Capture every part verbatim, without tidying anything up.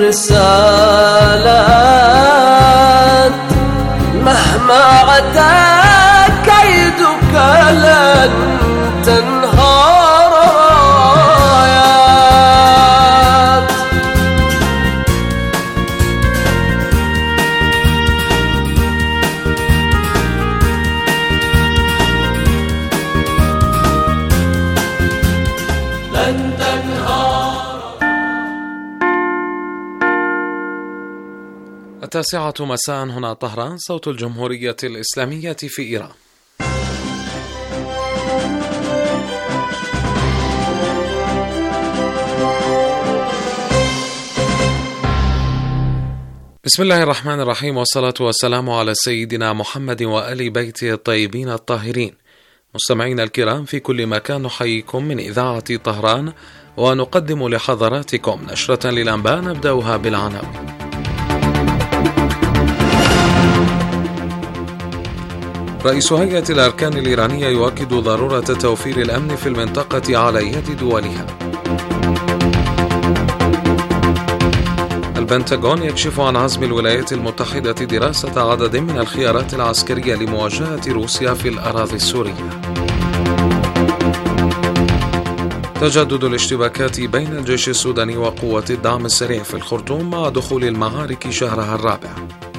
الرسالات مهما عدا كيدك لن تنهار رايات. لن تنهار. التاسعة مساء هنا طهران، صوت الجمهورية الإسلامية في إيران. بسم الله الرحمن الرحيم، والصلاة والسلام على سيدنا محمد وآل بيته الطيبين الطاهرين. مستمعين الكرام في كل مكان، نحييكم من إذاعة طهران ونقدم لحضراتكم نشرة للأنباء نبدأها بالعناوين. رئيس هيئة الأركان الإيرانية يؤكد ضرورة توفير الأمن في المنطقة على يد دولها. البنتاغون يكشف عن عزم الولايات المتحدة دراسة عدد من الخيارات العسكرية لمواجهة روسيا في الأراضي السورية. تجدد الاشتباكات بين الجيش السوداني وقوات الدعم السريع في الخرطوم مع دخول المعارك شهرها الرابع.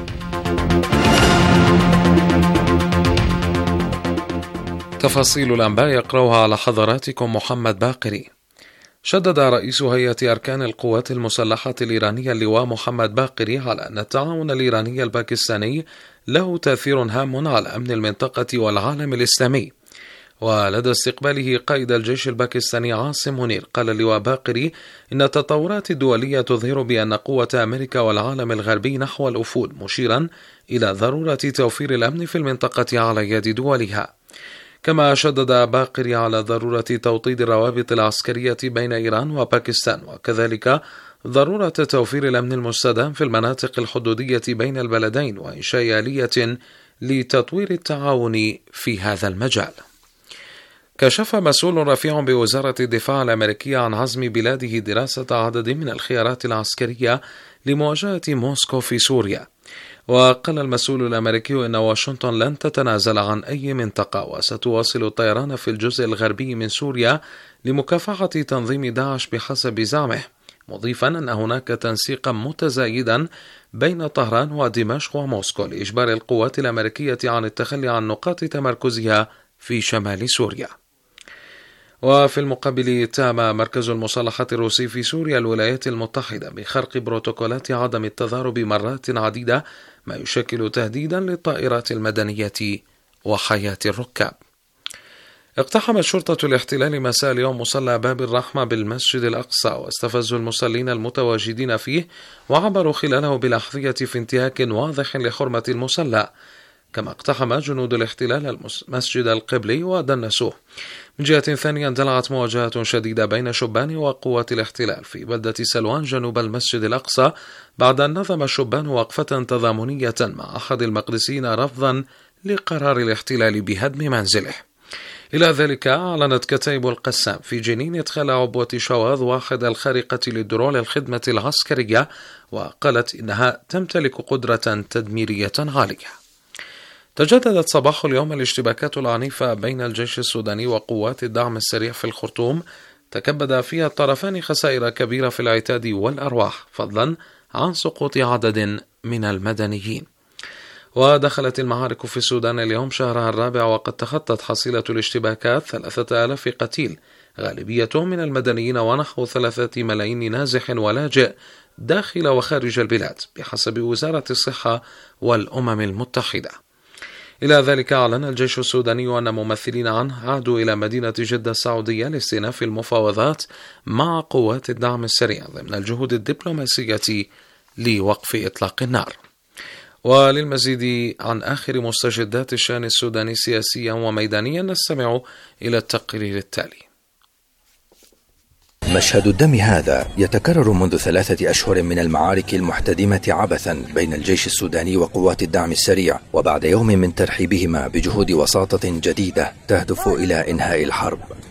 تفاصيل الأنباء يقرأها على حضراتكم محمد باقري. شدد رئيس هيئة أركان القوات المسلحة الإيرانية اللواء محمد باقري على أن التعاون الإيراني الباكستاني له تأثير هام على أمن المنطقة والعالم الإسلامي. ولدى استقباله قائد الجيش الباكستاني عاصم منير، قال اللواء باقري إن التطورات الدولية تظهر بأن قوة أمريكا والعالم الغربي نحو الأفول، مشيرا إلى ضرورة توفير الأمن في المنطقة على يد دولها. كما شدد باقري على ضرورة توطيد الروابط العسكرية بين إيران وباكستان، وكذلك ضرورة توفير الأمن المستدام في المناطق الحدودية بين البلدين وإنشاء آلية لتطوير التعاون في هذا المجال. كشف مسؤول رفيع بوزارة الدفاع الأمريكية عن عزم بلاده دراسة عدد من الخيارات العسكرية لمواجهة موسكو في سوريا. وقال المسؤول الأمريكي إن واشنطن لن تتنازل عن أي منطقة، وستواصل الطيران في الجزء الغربي من سوريا لمكافحة تنظيم داعش بحسب زعمه، مضيفا أن هناك تنسيقا متزايدا بين طهران ودمشق وموسكو لإجبار القوات الأمريكية عن التخلي عن نقاط تمركزها في شمال سوريا. وفي المقابل تام مركز المصالحة الروسي في سوريا الولايات المتحدة بخرق بروتوكولات عدم التضارب مرات عديدة، ما يشكل تهديدا للطائرات المدنية وحياة الركاب. اقتحمت شرطة الاحتلال مساء اليوم مصلى باب الرحمة بالمسجد الأقصى، واستفزوا المصلين المتواجدين فيه وعبروا خلاله بالأحذية في انتهاك واضح لحرمة المصلى. كما اقتحم جنود الاحتلال المسجد القبلي ودنسوه. من جهة ثانية اندلعت مواجهة شديدة بين شبان وقوات الاحتلال في بلدة سلوان جنوب المسجد الأقصى، بعد أن نظم الشبان وقفة تضامنية مع أحد المقدسيين رفضا لقرار الاحتلال بهدم منزله. إلى ذلك أعلنت كتائب القسام في جنين إدخال عبوة شواذ واحد الخارقة للدرون للخدمة العسكرية، وقالت إنها تمتلك قدرة تدميرية عالية. تجددت صباح اليوم الاشتباكات العنيفة بين الجيش السوداني وقوات الدعم السريع في الخرطوم، تكبد فيها الطرفان خسائر كبيرة في العتاد والأرواح، فضلا عن سقوط عدد من المدنيين. ودخلت المعارك في السودان اليوم شهرها الرابع، وقد تخطت حصيلة الاشتباكات ثلاثة آلاف قتيل، غالبيتهم من المدنيين، ونحو ثلاثة ملايين نازح ولاجئ داخل وخارج البلاد بحسب وزارة الصحة والأمم المتحدة. إلى ذلك أعلن الجيش السوداني أن ممثلين عنه عادوا إلى مدينة جدة السعودية لاستئناف المفاوضات مع قوات الدعم السريع ضمن الجهود الدبلوماسية لوقف إطلاق النار. وللمزيد عن آخر مستجدات الشأن السوداني سياسيا وميدانيا نستمع إلى التقرير التالي. مشهد الدم هذا يتكرر منذ ثلاثة أشهر من المعارك المحتدمة عبثا بين الجيش السوداني وقوات الدعم السريع، وبعد يوم من ترحيبهما بجهود وساطة جديدة تهدف إلى إنهاء الحرب.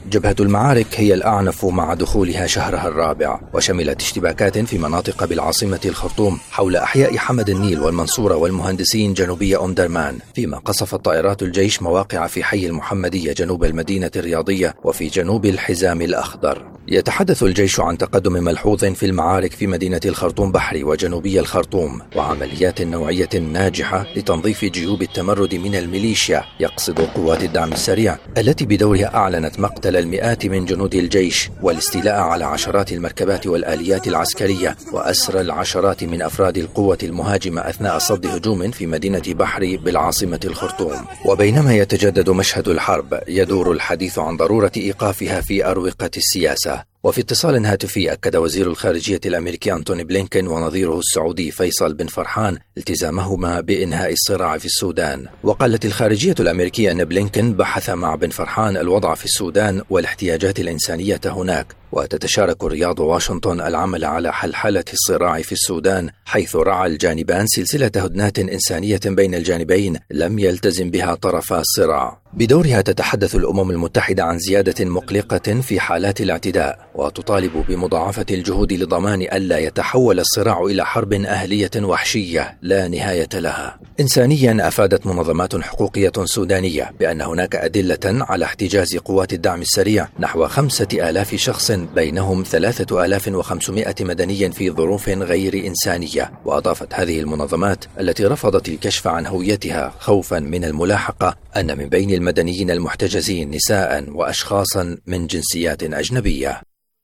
جبهة المعارك هي الأعنف مع دخولها شهرها الرابع، وشملت اشتباكات في مناطق بالعاصمة الخرطوم حول أحياء حمد النيل والمنصورة والمهندسين جنوبي أم درمان، فيما قصفت طائرات الجيش مواقع في حي المحمدية جنوب المدينة الرياضية وفي جنوب الحزام الأخضر. يتحدث الجيش عن تقدم ملحوظ في المعارك في مدينة الخرطوم بحري وجنوبي الخرطوم، وعمليات نوعية ناجحة لتنظيف جيوب التمرد من الميليشيا، يقصد قوات الدعم السريع التي بدورها أعلنت مقتل المئات من جنود الجيش والاستيلاء على عشرات المركبات والآليات العسكرية وأسر العشرات من أفراد القوة المهاجمة أثناء صد هجوم في مدينة بحري بالعاصمة الخرطوم. وبينما يتجدد مشهد الحرب يدور الحديث عن ضرورة إيقافها في أروقة السياسة. وفي اتصال هاتفي أكد وزير الخارجية الأمريكي أنتوني بلينكن ونظيره السعودي فيصل بن فرحان التزامهما بإنهاء الصراع في السودان. وقالت الخارجية الأمريكية أن بلينكن بحث مع بن فرحان الوضع في السودان والاحتياجات الإنسانية هناك، وتتشارك الرياض وواشنطن العمل على حلحلة الصراع في السودان، حيث رعى الجانبان سلسلة هدنات إنسانية بين الجانبين لم يلتزم بها طرفا الصراع. بدورها تتحدث الأمم المتحدة عن زيادة مقلقة في حالات الاعتداء، وتطالب بمضاعفة الجهود لضمان ألا يتحول الصراع إلى حرب أهلية وحشية لا نهاية لها. إنسانيا، أفادت منظمات حقوقية سودانية بأن هناك أدلة على احتجاز قوات الدعم السريع نحو خمسة آلاف شخص، بينهم ثلاثة آلاف وخمسمائة مدني في ظروف غير إنسانية. وأضافت هذه المنظمات التي رفضت الكشف عن هويتها خوفا من الملاحقة أن من بين المدنيين المحتجزين نساء وأشخاصا من جنسيات أجنبية.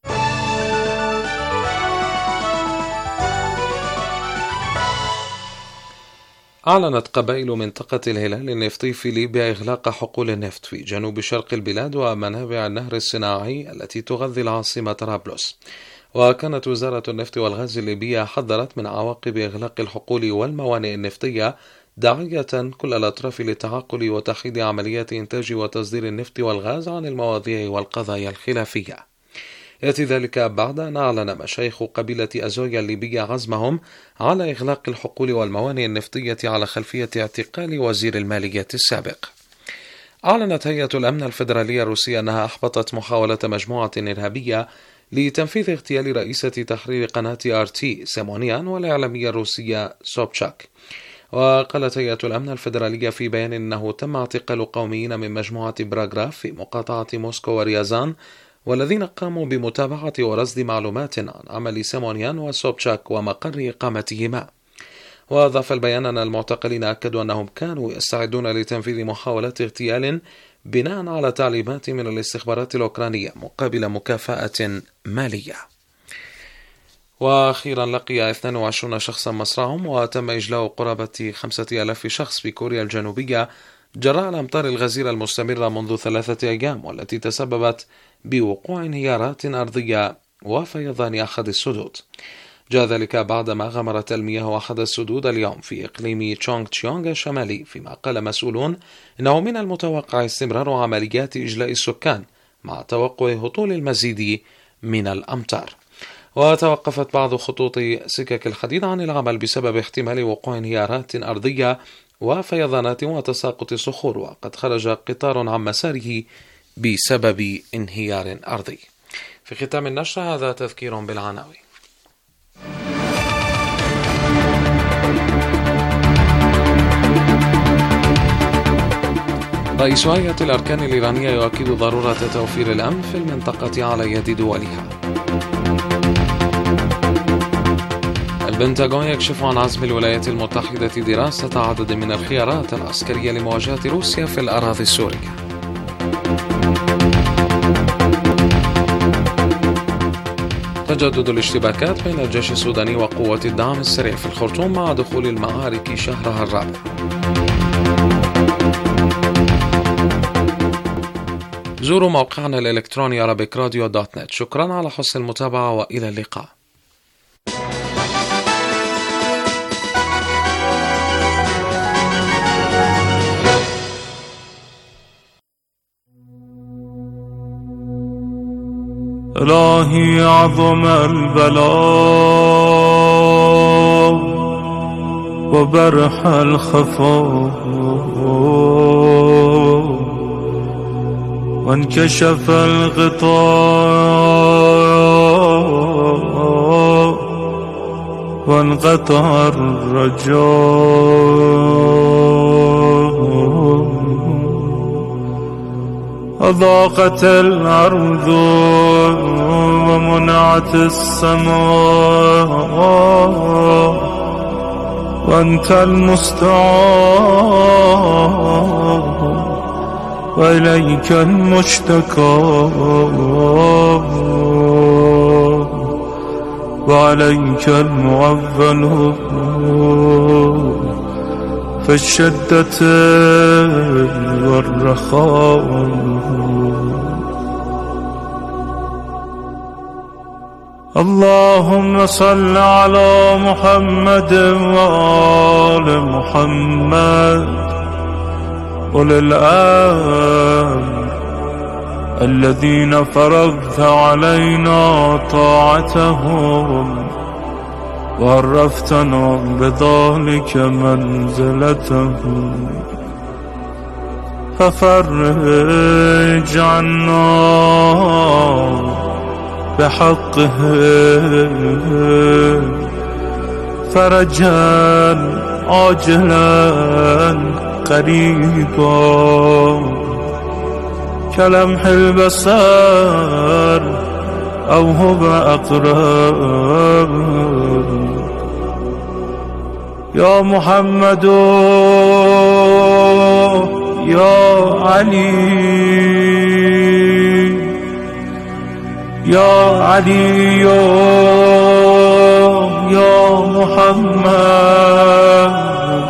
أعلنت قبائل منطقة الهلال النفطي في ليبيا إغلاق حقول النفط في جنوب شرق البلاد ومنابع النهر الصناعي التي تغذي العاصمة طرابلس. وكانت وزارة النفط والغاز الليبية حذرت من عواقب إغلاق الحقول والموانئ النفطية، داعية كل الأطراف للتعاقل وتحديد عمليات إنتاج وتصدير النفط والغاز عن المواضيع والقضايا الخلافية. يأتي ذلك بعد أن أعلن مشايخ قبيلة أزويا الليبية عزمهم على إغلاق الحقول والموانئ النفطية على خلفية اعتقال وزير المالية السابق. أعلنت هيئة الأمن الفيدرالية الروسية أنها أحبطت محاولة مجموعة إرهابية لتنفيذ اغتيال رئيسة تحرير قناة آر تي سيمونيان والإعلامية الروسية سوبشاك. وقالت هيئة الأمن الفيدرالية في بيان أنه تم اعتقال قوميين من مجموعة براغراف في مقاطعة موسكو وريازان، والذين قاموا بمتابعة ورصد معلومات عن عمل سيمونيان وسوبشاك ومقر إقامتهما. وأضاف البيان أن المعتقلين أكدوا أنهم كانوا يستعدون لتنفيذ محاولة اغتيال بناء على تعليمات من الاستخبارات الأوكرانية مقابل مكافأة مالية. وأخيرا لقي اثنين وعشرين شخصا مصرعهم وتم إجلاء قرابة خمسة آلاف شخص في كوريا الجنوبية جراء الأمطار الغزيرة المستمرة منذ ثلاثة أيام، والتي تسببت بوقوع انهيارات أرضية وفيضان أحد السدود. جاء ذلك بعدما غمرت المياه أحد السدود اليوم في إقليم تشونغ تشيونغ الشمالي، فيما قال مسؤولون إنه من المتوقع استمرار عمليات إجلاء السكان مع توقع هطول المزيد من الأمطار. وتوقفت بعض خطوط سكك الحديد عن العمل بسبب احتمال وقوع انهيارات أرضية وفيضانات وتساقط صخور، وقد خرج قطار عن مساره بسبب انهيار أرضي. في ختام النشر هذا تذكير بالعناوين. رئيس هيئة الأركان الإيرانية يؤكد ضرورة توفير الأمن في المنطقة على يد دولها. البنتاغون يكشف عن عزم الولايات المتحدة دراسة عدد من الخيارات العسكرية لمواجهة روسيا في الأراضي السورية. تجدد الاشتباكات بين الجيش السوداني وقوات الدعم السريع في الخرطوم مع دخول المعارك شهرها الرابع. زوروا موقعنا الإلكتروني أرابيك راديو دوت نت. شكرا على حسن المتابعة وإلى اللقاء. إلهي عظم البلاء وبرح الخفاء وانكشف الغطاء وانقطع الرجاء أضاقت الأرض ومنعت السماء وأنت المستعان وإليك المشتكى وعليك المعول في الشدة والرخاء. اللهم صل على محمد وآل محمد أولي الأمر الذين فرضت علينا طاعتهم وعرفتنا بذلك منزلتهم، ففرج عنا بحقهم فرجا عاجلا قريبا كلمح البصر أو هو أقرب. يا محمد يا علي يا علي يا محمد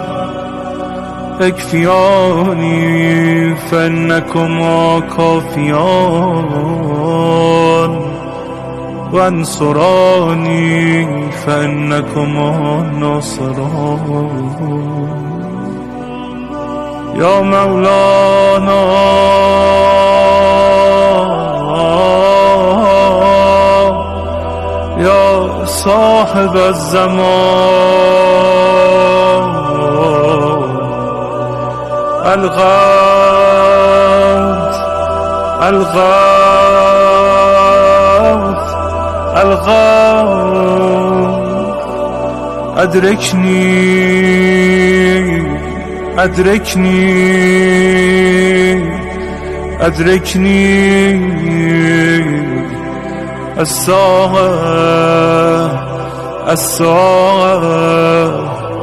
اكفياني فإنكما كافيان وانصراني فإنكما ناصران. يا مولانا يا صاحب الزمان الغوث الغوث الغوث أدركني أدركني أدركني الساعة الساعة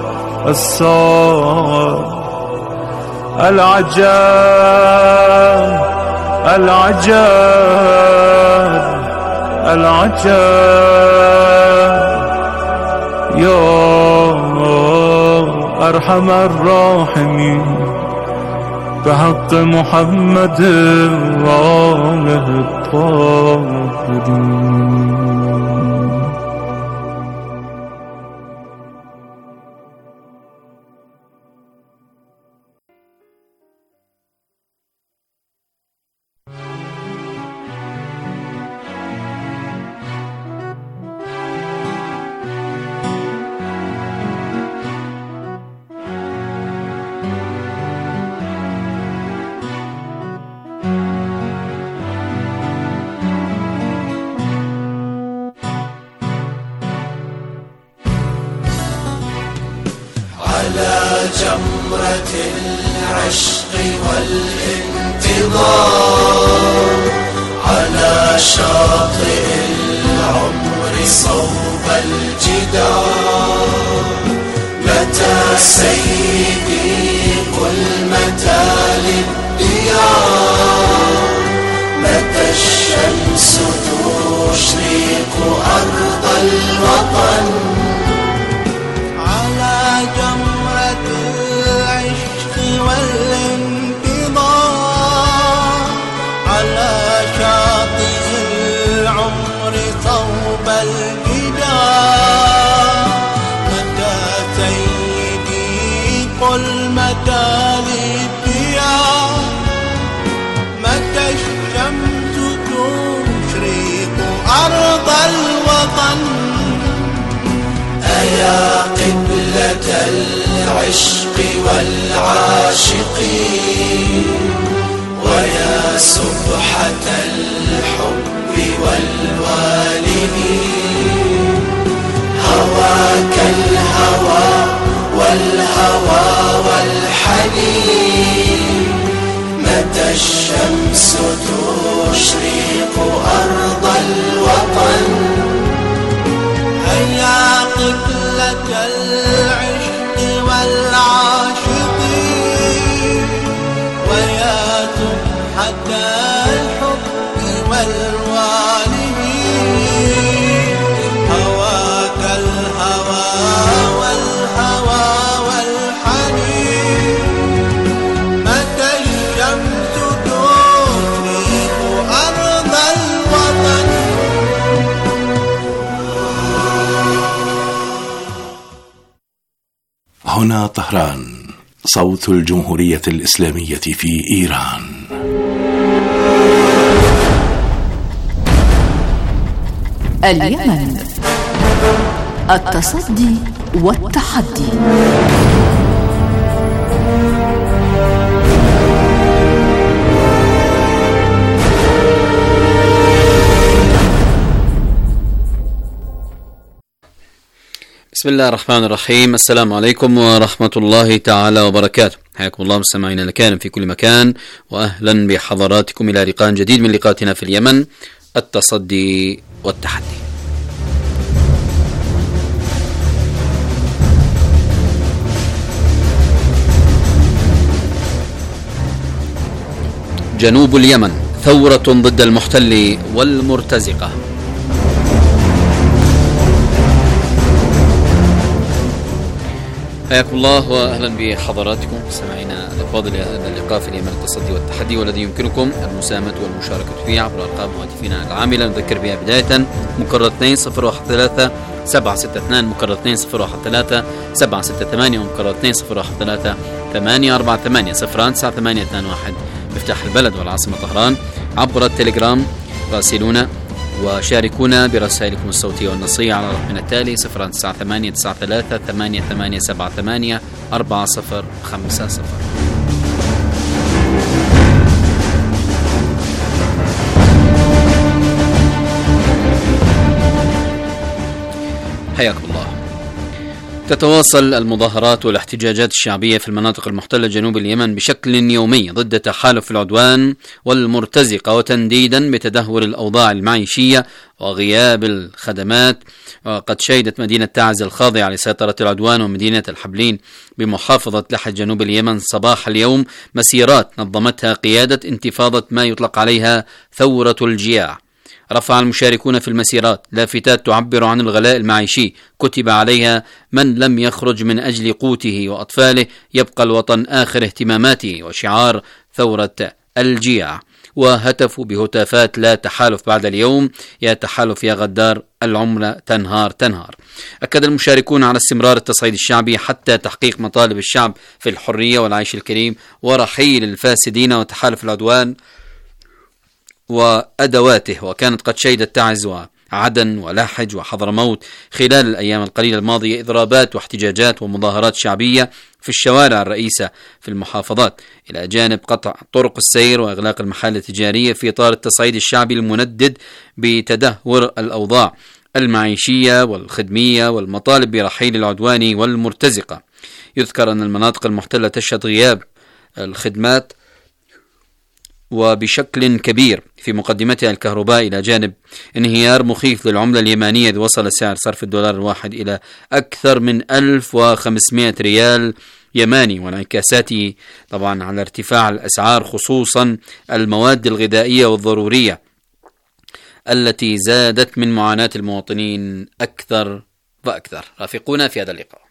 الساعة العجاب العجاب العجاب. يا أرحم الراحمين بحق محمد وآله الطاهرين. على جمرة العشق والانتظار على شاطئ العمر صوب الجدار. متى سيدي قل متى للديار، متى الشمس تشرق أرض الوطن. على جمرة العشق والانتظار على شاطئ العمر صوب الجدار. متى سيدي قل متى للديار، متى الشمس تشرق أرض الوطن. أيا قبلة العشق والعاشقين ويا سبحة الحب والوالد هواك الهوى والهوى والحنين متى الشمس تشرق أرض الوطن هيا قبلة العشق والعاشقين ويا تبحة الحب والوالدين هواك الهوى والهوى والحنين متى الشمس تشرق أرض الوطن. هنا طهران، صوت الجمهورية الإسلامية في إيران. اليمن، التصدي والتحدي. بسم الله الرحمن الرحيم. السلام عليكم ورحمة الله تعالى وبركاته. حياكم الله مستمعينا الكرام في كل مكان، وأهلا بحضراتكم إلى لقاء جديد من لقاءاتنا في اليمن، التصدي والتحدي. جنوب اليمن، ثورة ضد المحتل والمرتزقة. حياكم الله واهلا بحضراتكم مستمعينا الافاضل لهذا اللقاء في اليمن، التصدي والتحدي، والذي يمكنكم المساهمه والمشاركه فيه عبر ارقام هاتفنا العامله. نذكر بها بدايه: مكرر اثنين صفر واحد ثلاثة سبعة ستة اثنين، مكرر اثنين صفر واحد ثلاثة سبعة ستة ثمانية، ومكرر اثنين صفر واحد ثلاثة ثمانية أربعة ثمانية صفر تسعة ثمانية اثنين واحد. مفتاح البلد والعاصمه طهران. عبر التليجرام راسلونا وشاركونا برسائلكم الصوتية والنصية على رقمنا التالي صفر تسعة ثمانية تسعة ثلاثة ثمانية ثمانية سبعة ثمانية أربعة صفر خمسة صفر. حياكم الله. تتواصل المظاهرات والاحتجاجات الشعبية في المناطق المحتلة جنوب اليمن بشكل يومي ضد تحالف العدوان والمرتزقة، وتنديدا بتدهور الأوضاع المعيشية وغياب الخدمات. وقد شهدت مدينة تعز الخاضعة لسيطرة العدوان ومدينة الحبلين بمحافظة لحج جنوب اليمن صباح اليوم مسيرات نظمتها قيادة انتفاضة ما يطلق عليها ثورة الجياع. رفع المشاركون في المسيرات لافتات تعبر عن الغلاء المعيشي كتب عليها: من لم يخرج من أجل قوته وأطفاله يبقى الوطن آخر اهتماماته، وشعار ثورة الجياع. وهتفوا بهتافات: لا تحالف بعد اليوم، يا تحالف يا غدار، العملة تنهار تنهار. أكد المشاركون على استمرار التصعيد الشعبي حتى تحقيق مطالب الشعب في الحرية والعيش الكريم ورحيل الفاسدين وتحالف العدوان وأدواته. وكانت قد شهدت تعز وعدن ولحج وحضرموت خلال الأيام القليلة الماضية إضرابات واحتجاجات ومظاهرات شعبية في الشوارع الرئيسة في المحافظات، إلى جانب قطع طرق السير وإغلاق المحال التجارية في إطار التصعيد الشعبي المندد بتدهور الأوضاع المعيشية والخدمية والمطالب برحيل العدوان والمرتزقة. يذكر أن المناطق المحتلة تشهد غياب الخدمات وبشكل كبير، في مقدمتها الكهرباء، إلى جانب انهيار مخيف للعملة اليمانية إذ وصل سعر صرف الدولار الواحد إلى أكثر من ألف وخمسمائة ريال يماني، وانعكاساته طبعا على ارتفاع الأسعار خصوصا المواد الغذائية والضرورية التي زادت من معاناة المواطنين أكثر وأكثر. رافقونا في هذا اللقاء.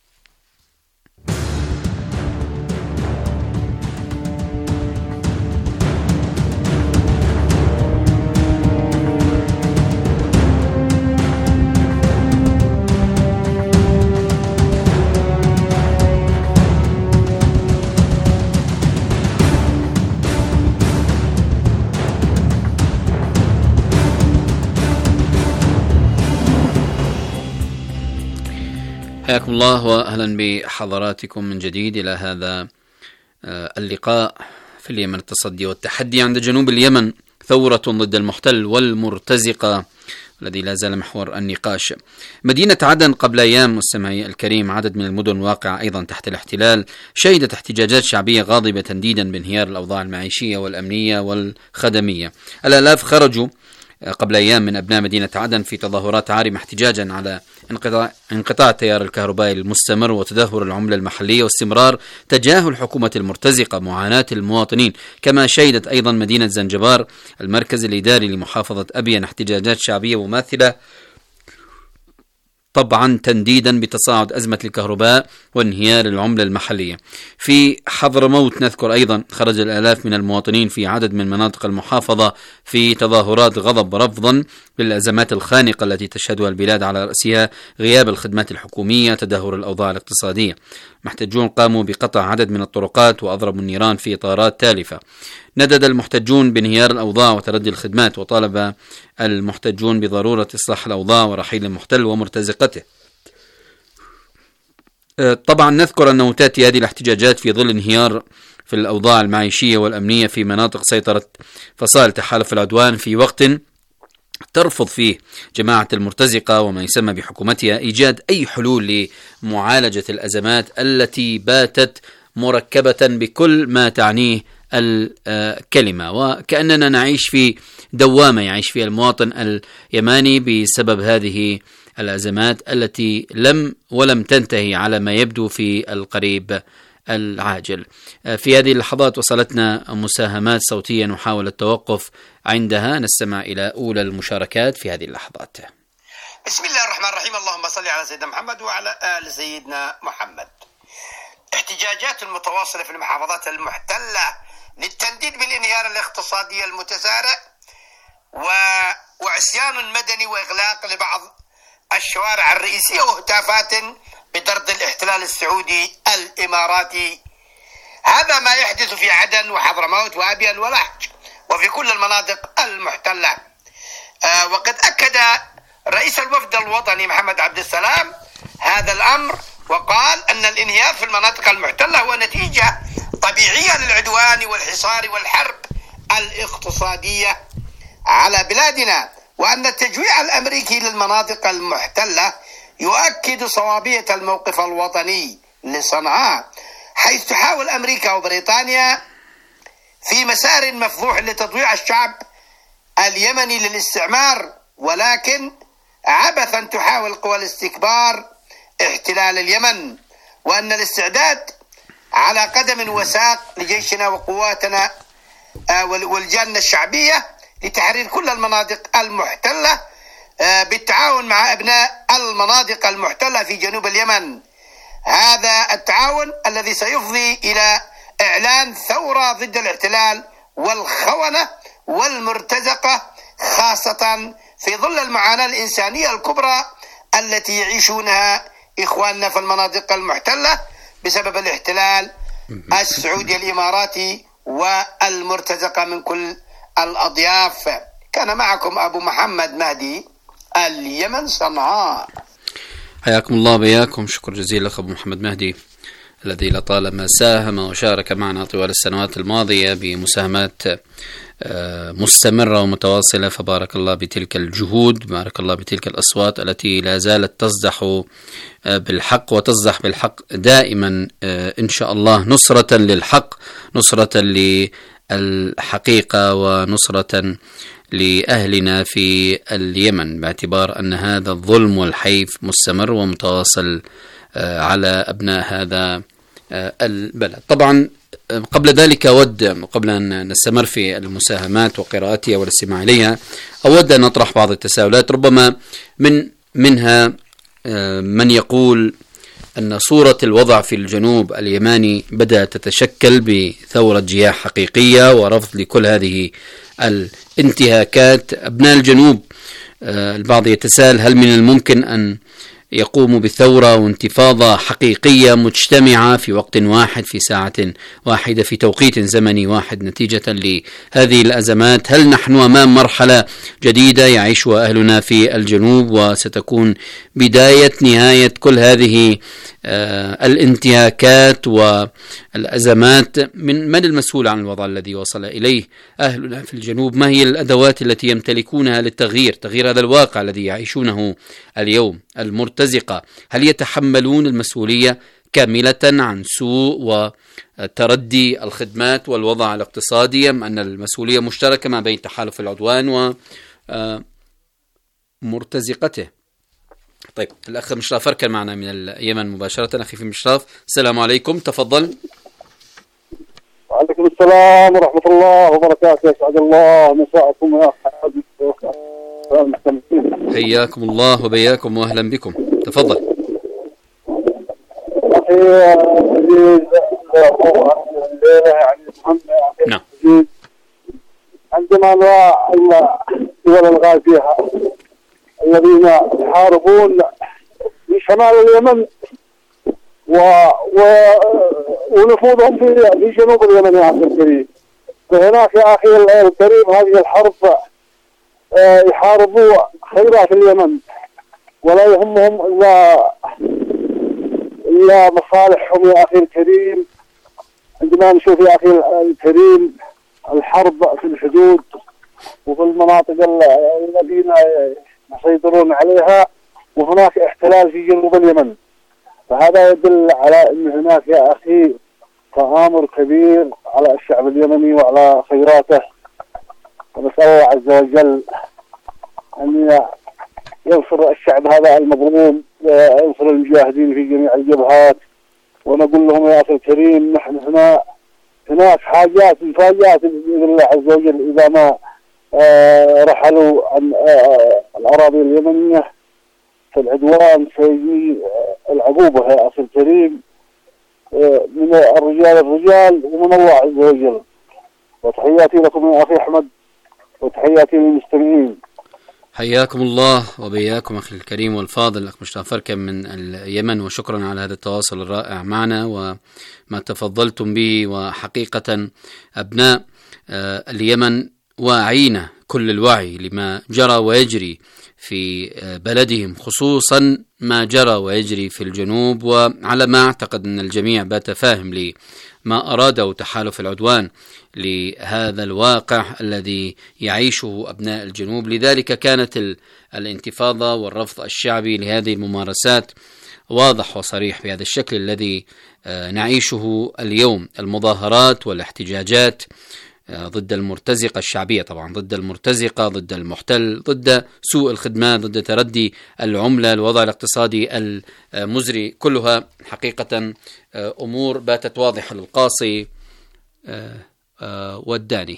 حياكم الله واهلا بحضراتكم من جديد الى هذا اللقاء في اليمن التصدي والتحدي. عند جنوب اليمن ثورة ضد المحتل والمرتزقة الذي لا زال محور النقاش. مدينة عدن قبل أيام مستمعي الكريم، عدد من المدن واقعة أيضا تحت الاحتلال، شهدت احتجاجات شعبية غاضبة تنديدا بانهيار الأوضاع المعيشية والأمنية والخدمية. الآلاف خرجوا قبل أيام من أبناء مدينة عدن في تظاهرات عارمة احتجاجا على انقطاع انقطاع التيار الكهربائي المستمر وتدهور العملة المحلية واستمرار تجاهل حكومة المرتزقة معاناة المواطنين. كما شهدت أيضا مدينة زنجبار المركز الإداري لمحافظة أبين احتجاجات شعبية مماثلة، طبعا تنديدا بتصاعد أزمة الكهرباء وانهيار العملة المحلية. في حضرموت نذكر أيضا خرج الآلاف من المواطنين في عدد من مناطق المحافظة في تظاهرات غضب رفضا للأزمات الخانقة التي تشهدها البلاد، على رأسها غياب الخدمات الحكومية، تدهور الأوضاع الاقتصادية. محتجون قاموا بقطع عدد من الطرقات وأضربوا النيران في إطارات تالفة. ندد المحتجون بانهيار الأوضاع وتردي الخدمات، وطالب المحتجون بضرورة إصلاح الأوضاع ورحيل المحتل ومرتزقته. طبعا نذكر أنه تأتي هذه الاحتجاجات في ظل انهيار في الأوضاع المعيشية والأمنية في مناطق سيطرة فصائل تحالف العدوان، في وقت ترفض فيه جماعة المرتزقة وما يسمى بحكومتها إيجاد أي حلول لمعالجة الأزمات التي باتت مركبة بكل ما تعنيه الكلمة، وكأننا نعيش في دوامة يعيش فيها المواطن اليماني بسبب هذه الأزمات التي لم ولم تنتهي على ما يبدو في القريب العاجل. في هذه اللحظات وصلتنا مساهمات صوتية نحاول التوقف عندها، نستمع إلى أولى المشاركات في هذه اللحظات. بسم الله الرحمن الرحيم، اللهم صل على سيدنا محمد وعلى آل سيدنا محمد. احتجاجات المتواصلة في المحافظات المحتلة للتنديد بالانهيار الاقتصادي المتسارع و... وعصيان مدني وإغلاق لبعض الشوارع الرئيسية وهتافات بطرد الاحتلال السعودي الإماراتي. هذا ما يحدث في عدن وحضرموت وأبين ولحج وفي كل المناطق المحتلة. آه وقد أكد رئيس الوفد الوطني محمد عبد السلام هذا الأمر، وقال أن الانهيار في المناطق المحتلة هو نتيجة طبيعية للعدوان والحصار والحرب الاقتصادية على بلادنا، وأن التجويع الأمريكي للمناطق المحتلة يؤكد صوابية الموقف الوطني لصنعاء، حيث تحاول أمريكا وبريطانيا في مسار مفضوح لتطويع الشعب اليمني للاستعمار، ولكن عبثا تحاول قوى الاستكبار احتلال اليمن، وأن الاستعداد على قدم وساق لجيشنا وقواتنا والجالية الشعبية لتحرير كل المناطق المحتلة بالتعاون مع أبناء المناطق المحتلة في جنوب اليمن. هذا التعاون الذي سيفضي إلى إعلان ثورة ضد الاحتلال والخونة والمرتزقة، خاصة في ظل المعاناة الإنسانية الكبرى التي يعيشونها إخواننا في المناطق المحتلة بسبب الاحتلال السعودي الإماراتي والمرتزقة من كل الأضياف. كان معكم أبو محمد مهدي، اليمن صنعاء. حياكم الله بياكم. شكر جزيلا أبو محمد مهدي الذي لطالما ساهم وشارك معنا طوال السنوات الماضية بمساهمات مستمرة ومتواصلة، فبارك الله بتلك الجهود، بارك الله بتلك الأصوات التي لا زالت تصدح بالحق وتصدح بالحق دائما إن شاء الله، نصرة للحق، نصرة للحقيقة، ونصرة لأهلنا في اليمن، باعتبار أن هذا الظلم والحيف مستمر ومتواصل على أبناء هذا البلد. طبعا قبل ذلك أود، قبل أن نستمر في المساهمات وقراءتها والاستماع إليها، أود أن أطرح بعض التساؤلات، ربما من منها من يقول أن صورة الوضع في الجنوب اليماني بدأت تتشكل بثورة جياح حقيقية ورفض لكل هذه الانتهاكات. أبناء الجنوب البعض يتساءل هل من الممكن أن يقوم بثورة وانتفاضة حقيقية مجتمعة في وقت واحد في ساعة واحدة في توقيت زمني واحد نتيجة لهذه الأزمات؟ هل نحن أمام مرحلة جديدة يعيشها أهلنا في الجنوب وستكون بداية نهاية كل هذه آه الانتهاكات والأزمات؟ من من المسؤول عن الوضع الذي وصل إليه أهلنا في الجنوب؟ ما هي الأدوات التي يمتلكونها للتغيير تغيير هذا الواقع الذي يعيشونه اليوم المرتزقة؟ هل يتحملون المسؤولية كاملة عن سوء وتردي الخدمات والوضع الاقتصادي، أم أن المسؤولية مشتركة ما بين تحالف العدوان ومرتزقته؟ طيب، الأخ مشراف فركن معنا من اليمن مباشرة. أخي في مشراف، السلام عليكم، تفضل. وعليكم السلام ورحمة الله وبركاته. يسعد الله مساءكم يا أخي. حياكم الله وبياكم وأهلا بكم، تفضل. أخي يعني نعم. عندما الدول الغازية الذين يحاربون في شمال اليمن و... و... ونفوذهم في في جنوب اليمن يا أخي الكريم، فهناك يا أخي الكريم هذه الحرب يحاربوا خيرات اليمن ولا يهمهم إلا إلا مصالحهم يا أخي الكريم. عندما نشوف يا أخي الكريم الحرب في الحدود وفي المناطق الذين يسيطرون عليها، وهناك احتلال في جنوب اليمن، فهذا يدل على أن هناك يا أخي تآمر كبير على الشعب اليمني وعلى خيراته. ونسأل الله عز وجل أن ينصر الشعب هذا المظلوم وينصر المجاهدين في جميع الجبهات. ونقول لهم يا أخي الكريم نحن هنا هناك حاجات مفاجآت بإذن الله عز وجل إذا ما آه رحلوا عن آه الأراضي اليمنية، فالعدوان سيجي آه العقوبة يا أخي الكريم آه من الرجال الرجال ومن الله عز وجل. وتحياتي لكم يا أخي أحمد وتحياتي للمستمعين. حياكم الله وبياكم أخي الكريم والفاضل الأخ مشراف فركن من اليمن، وشكرا على هذا التواصل الرائع معنا وما تفضلتم به. وحقيقة أبناء اليمن واعين كل الوعي لما جرى ويجري في بلدهم، خصوصا ما جرى ويجري في الجنوب، وعلى ما أعتقد أن الجميع بات فاهم لما أراده تحالف العدوان لهذا الواقع الذي يعيشه أبناء الجنوب. لذلك كانت الانتفاضة والرفض الشعبي لهذه الممارسات واضح وصريح في هذا الشكل الذي نعيشه اليوم. المظاهرات والاحتجاجات ضد المرتزقة الشعبية، طبعا ضد المرتزقة، ضد المحتل، ضد سوء الخدمات، ضد تردي العملة، الوضع الاقتصادي المزري، كلها حقيقة أمور باتت واضحة للقاصي والداني.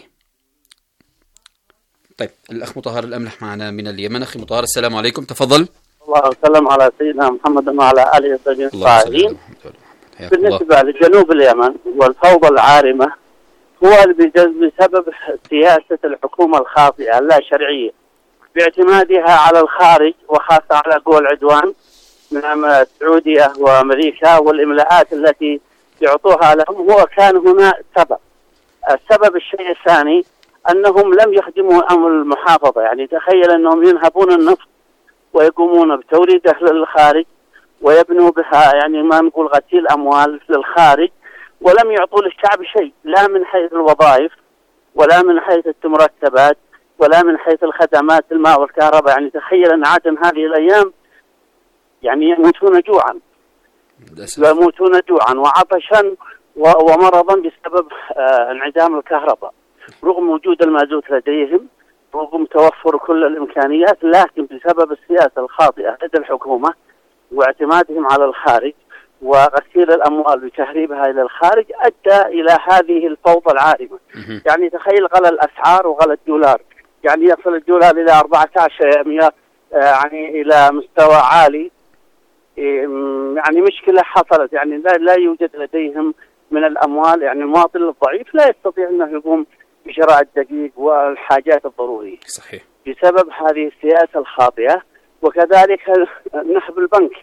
طيب، الأخ مطهر الأملح معنا من اليمن. أخي مطهر، السلام عليكم، تفضل. الله وسلم على سيدنا محمد وعلى آله الطيبين الطاهرين. بالنسبة لجنوب اليمن والفوضى العارمة، هو بسبب سياسة الحكومة الخاطئة اللا شرعية باعتمادها على الخارج وخاصة على قوى العدوان من السعودية وأمريكا والإملاءات التي يعطوها لهم. هو كان هنا سبب. السبب الشيء الثاني أنهم لم يخدموا أمر المحافظة، يعني تخيل أنهم ينهبون النفط ويقومون بتوريده للخارج ويبنوا بها يعني ما نقول غسيل أموال للخارج، ولم يعطوا للشعب شيء، لا من حيث الوظائف ولا من حيث المرتبات ولا من حيث الخدمات الماء والكهرباء. يعني تخيل أن عدن هذه الأيام يعني يموتون جوعا يموتون جوعا وعطشا ومرضا بسبب آه انعدام الكهرباء، رغم وجود المازوت لديهم، رغم توفر كل الإمكانيات، لكن بسبب السياسة الخاطئة لدى الحكومة واعتمادهم على الخارج وغسيل الأموال وتهريبها إلى الخارج أدى إلى هذه الفوضى العارمة. يعني تخيل غلى الأسعار وغلى الدولار، يعني يصل الدولار إلى أربعة عشر يعني إلى مستوى عالي. يعني مشكلة حصلت، يعني لا, لا يوجد لديهم من الأموال، يعني المواطن الضعيف لا يستطيع أنه يقوم بشراء الدقيق والحاجات الضرورية. صحيح. بسبب هذه السياسة الخاطئة. وكذلك نهب البنك،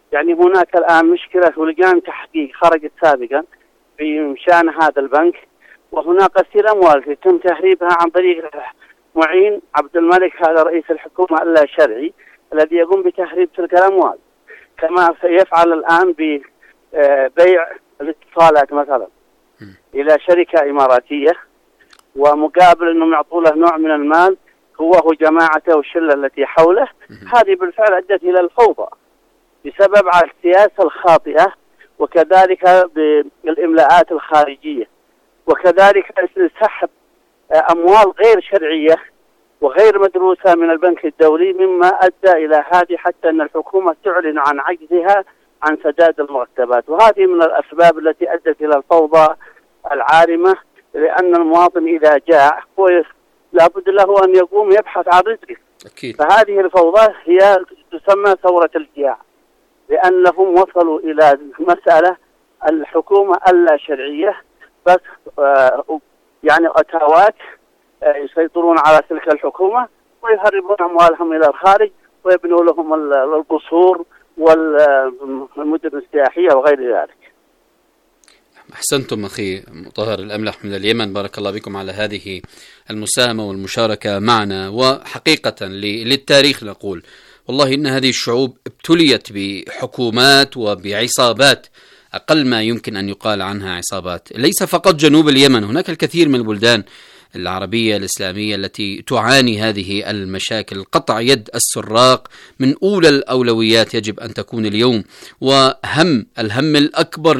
يعني هناك الآن مشكلة ولجان تحقيق خرجت سابقا بشأن هذا البنك، وهناك غسيل أموال يتم تهريبها عن طريق معين عبد الملك، هذا رئيس الحكومة اللا شرعي الذي يقوم بتهريب تلك الأموال، كما سيفعل الآن ببيع الاتصالات مثلا إلى شركة إماراتية، ومقابل أنهم يعطوا له نوع من المال هو وجماعته والشلة التي حوله. هذه بالفعل أدت إلى الفوضى بسبب السياسة الخاطئة، وكذلك بالإملاءات الخارجية، وكذلك سحب أموال غير شرعية وغير مدروسة من البنك الدولي، مما أدى إلى هذه حتى أن الحكومة تعلن عن عجزها عن سداد المرتبات. وهذه من الأسباب التي أدت إلى الفوضى العارمة، لأن المواطن إذا جاء هو لابد له أن يقوم يبحث عن رزقه. أكيد. فهذه الفوضى هي تسمى ثورة الجياع، لأنهم وصلوا إلى مسألة الحكومة اللا شرعية، بس آه يعني أتاوات آه يسيطرون على تلك الحكومة ويهربون أموالهم إلى الخارج ويبنوا لهم القصور والمدن السياحية وغير ذلك. أحسنتم أخي مطهر الأملح من اليمن، بارك الله بكم على هذه المساهمة والمشاركة معنا. وحقيقة للتاريخ نقول والله إن هذه الشعوب ابتليت بحكومات وبعصابات أقل ما يمكن أن يقال عنها عصابات. ليس فقط جنوب اليمن، هناك الكثير من البلدان العربية الإسلامية التي تعاني هذه المشاكل. قطع يد السراق من أولى الأولويات يجب أن تكون اليوم، وهم الهم الأكبر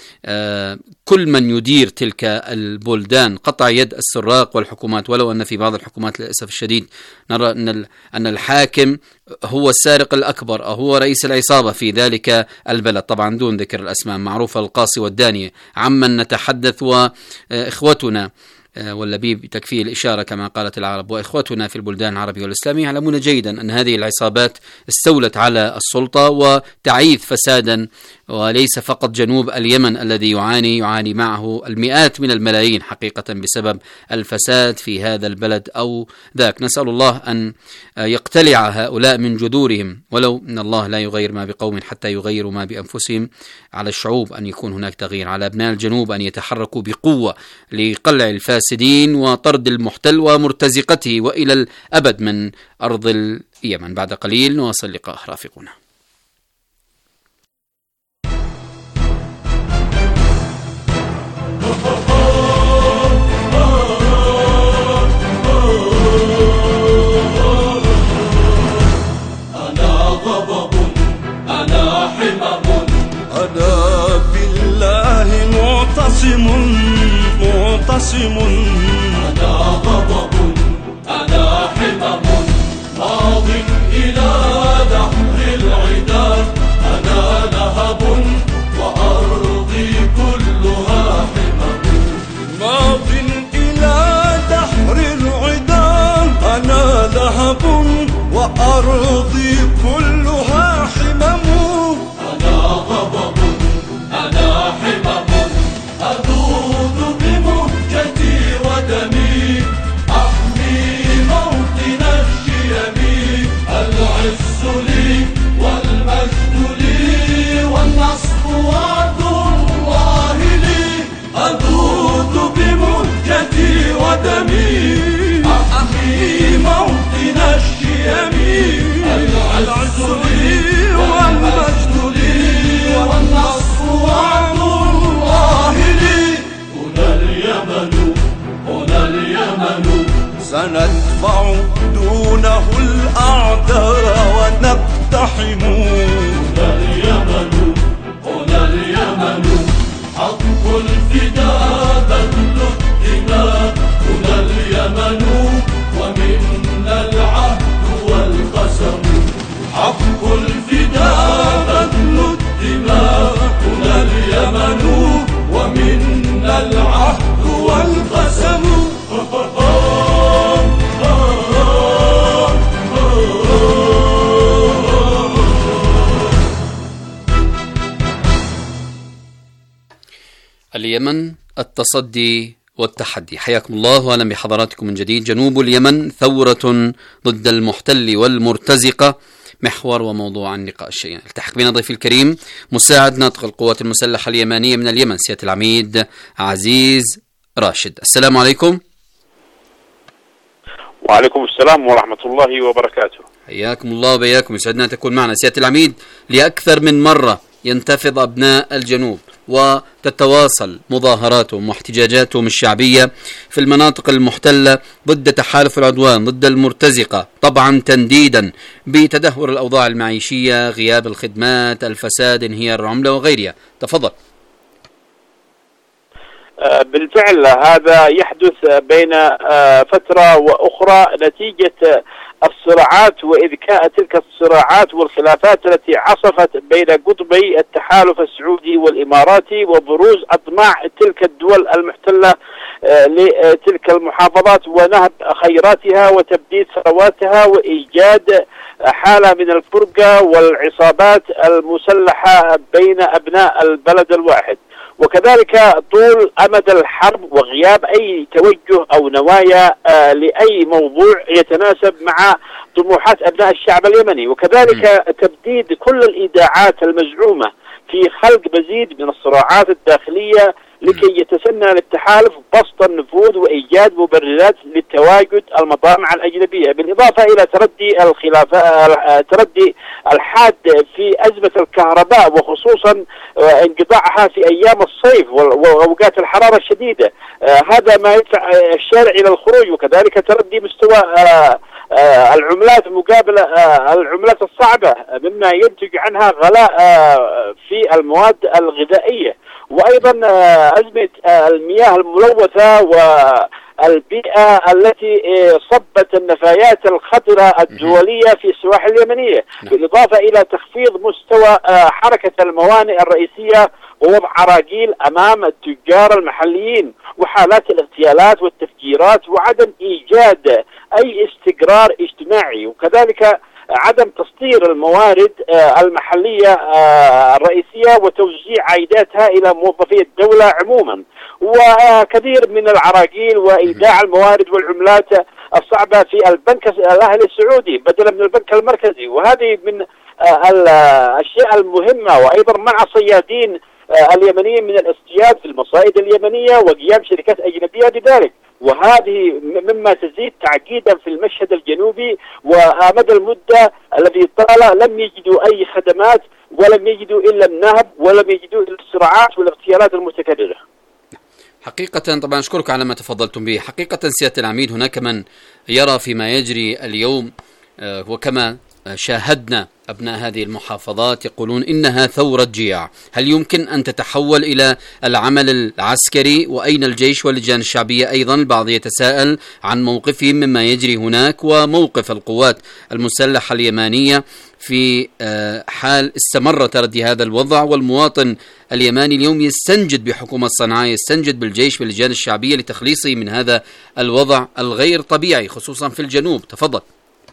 لكل من يدير تلك البلدان قطع يد السراق والحكومات. ولو أن في بعض الحكومات للأسف الشديد نرى أن أن الحاكم هو السارق الأكبر أو هو رئيس العصابة في ذلك البلد، طبعا دون ذكر الأسماء معروفة القاصي والدانية عمن نتحدث. وإخوتنا واللبيب تكفيه الإشارة كما قالت العرب، وإخوتنا في البلدان العربية والإسلامية يعلمون جيدا أن هذه العصابات استولت على السلطة وتعيث فسادا، وليس فقط جنوب اليمن الذي يعاني يعاني معه المئات من الملايين حقيقة بسبب الفساد في هذا البلد أو ذاك. نسأل الله أن يقتلع هؤلاء من جذورهم، ولو أن الله لا يغير ما بقوم حتى يغيروا ما بأنفسهم. على الشعوب أن يكون هناك تغيير، على أبناء الجنوب أن يتحركوا بقوة لقلع الفاسدين وطرد المحتل ومرتزقته وإلى الأبد من أرض اليمن. بعد قليل نواصل لقاء، رافقونا. أنا غضب، أنا حمم، أنا بالله معتصم معتصم. أنا غضب، أنا حمم، ماض إلى دحر العدا. أنا لهب وأرضي كلها حمم، ماض إلى دحر العدا. أنا لهب وأرضي كلها حمم. أنا غضب، أنا حمم، أذود بمهجتي ودمي، أحمي موطن الشيم. العز لي والمجد لي والنصر وعد الله لي. أذود بمهجتي ودمي، أحمي موطن الشيم. العز لي والمجد لي والنصر وعد الله لي. هنا اليمن، هنا اليمن، سندفع دونه الأعداء ونقتحم. هنا اليمن، هنا اليمن، حق الفداء بذل الدماء. هنا اليمن ومنا العهد والقسم، حق الفداء بذل الدماء. هنا اليمن ومنا العهد والقسم. اليمن، التصدي والتحدي. حياكم الله وأهلا بحضراتكم من جديد. جنوب اليمن ثورة ضد المحتل والمرتزقة محور وموضوع النقاش. يعني التحق بنا ضيفي الكريم مساعد ناطق القوات المسلحة اليمنية من اليمن سيادة العميد عزيز راشد. السلام عليكم. وعليكم السلام ورحمة الله وبركاته. حياكم الله وبياكم، يسعدنا أن تكون معنا سيادة العميد. لأكثر من مرة ينتفض أبناء الجنوب وتتواصل مظاهراتهم واحتجاجاتهم الشعبية في المناطق المحتلة ضد تحالف العدوان، ضد المرتزقة، طبعا تنديدا بتدهور الأوضاع المعيشية، غياب الخدمات، الفساد، انهيار العملة وغيرها. تفضل. بالفعل هذا يحدث بين فترة وأخرى نتيجة الصراعات وإذكاء تلك الصراعات والخلافات التي عصفت بين قطبي التحالف السعودي والإماراتي وبروز أطماع تلك الدول المحتلة لتلك المحافظات ونهب خيراتها وتبديد ثرواتها وإيجاد حالة من الفرقة والعصابات المسلحة بين أبناء البلد الواحد، وكذلك طول أمد الحرب وغياب أي توجه أو نوايا آه لأي موضوع يتناسب مع طموحات أبناء الشعب اليمني، وكذلك م. تبديد كل الإيداعات المزعومة في خلق مزيد من الصراعات الداخلية لكي يتسنى للتحالف بسط النفوذ وإيجاد مبررات للتواجد المطامع الأجنبية، بالإضافة إلى تردي الخلافات تردي الحاد في أزمة الكهرباء وخصوصا انقطاعها في أيام الصيف وأوقات الحرارة الشديدة. هذا ما يدفع الشارع إلى الخروج، وكذلك تردي مستوى العملات مقابل العملات الصعبة مما ينتج عنها غلاء في المواد الغذائية، وأيضا أزمة المياه الملوثة والبيئة التي صبت النفايات الخطرة الدولية في السواحل اليمنية، بالإضافة إلى تخفيض مستوى حركة الموانئ الرئيسية ووضع عراقيل أمام التجار المحليين وحالات الاغتيالات والتفجيرات وعدم إيجاد أي استقرار اجتماعي، وكذلك عدم تسطير الموارد المحلية الرئيسية وتوزيع عائداتها إلى موظفي الدولة عموما، وكثير من العراقيل وإيداع الموارد والعملات الصعبة في البنك الأهلي السعودي بدلا من البنك المركزي، وهذه من الأشياء المهمة، وأيضا منع الصيادين اليمنيين من الاصطياد في المصائد اليمنية وقيام شركات أجنبية بذلك، وهذه مما تزيد تعقيدا في المشهد الجنوبي. ومدى المدة الذي طال لم يجدوا أي خدمات ولم يجدوا إلا النهب ولم يجدوا إلا الصراعات والاغتيالات المتكررة. حقيقة طبعا أشكرك على ما تفضلتم به. حقيقة سيادة العميد هناك من يرى فيما يجري اليوم وكما شاهدنا أبناء هذه المحافظات يقولون إنها ثورة جياع. هل يمكن أن تتحول إلى العمل العسكري؟ وأين الجيش واللجان الشعبية؟ أيضا البعض يتساءل عن موقفهم مما يجري هناك وموقف القوات المسلحة اليمانية في حال استمر تردي هذا الوضع، والمواطن اليماني اليوم يستنجد بحكومة صنعاء، يستنجد بالجيش واللجان الشعبية لتخليصه من هذا الوضع الغير طبيعي خصوصا في الجنوب. تفضل.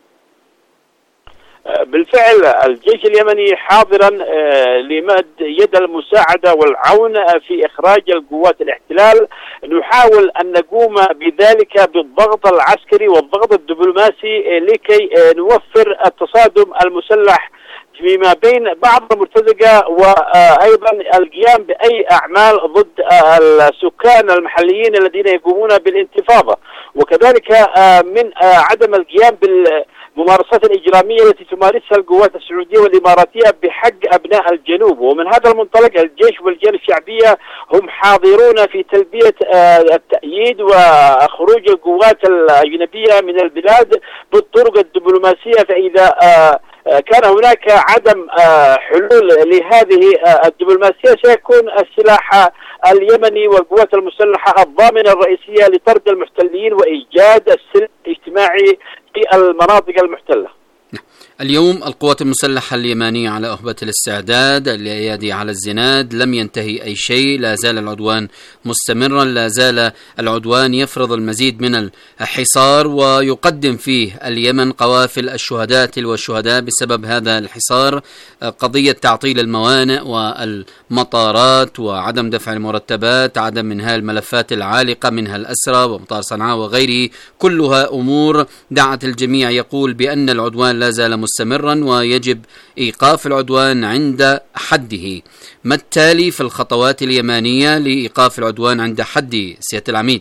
بالفعل الجيش اليمني حاضرا لمد يد المساعدة والعون في إخراج القوات الاحتلال. نحاول أن نقوم بذلك بالضغط العسكري والضغط الدبلوماسي لكي نوفر التصادم المسلح فيما بين بعض المرتزقة، وأيضا القيام بأي أعمال ضد السكان المحليين الذين يقومون بالانتفاضة، وكذلك من عدم القيام بال الممارسات الإجرامية التي تمارسها القوات السعودية والإماراتية بحق أبناء الجنوب. ومن هذا المنطلق الجيش واللجان الشعبية هم حاضرون في تلبية التأييد وخروج القوات الأجنبية من البلاد بالطرق الدبلوماسية، فإذا كان هناك عدم حلول لهذه الدبلوماسية سيكون السلاح اليمني والقوات المسلحة الضامنة الرئيسية لطرد المحتلين وإيجاد السلم الاجتماعي في المناطق المحتلة. اليوم القوات المسلحة اليمانية على أهبة الاستعداد، الأيادي على الزناد، لم ينتهي أي شيء، لا زال العدوان مستمرا، لا زال العدوان يفرض المزيد من الحصار ويقدم فيه اليمن قوافل الشهداء تلو الشهداء بسبب هذا الحصار. قضية تعطيل الموانئ والمطارات وعدم دفع المرتبات، عدم إنهاء الملفات العالقة منها الأسرى ومطار صنعاء وغيره، كلها أمور دعت الجميع يقول بأن العدوان لا زال مستمرا ويجب إيقاف العدوان عند حده. ما التالي في الخطوات اليمانية لإيقاف العدوان عند حده سيادة العميد؟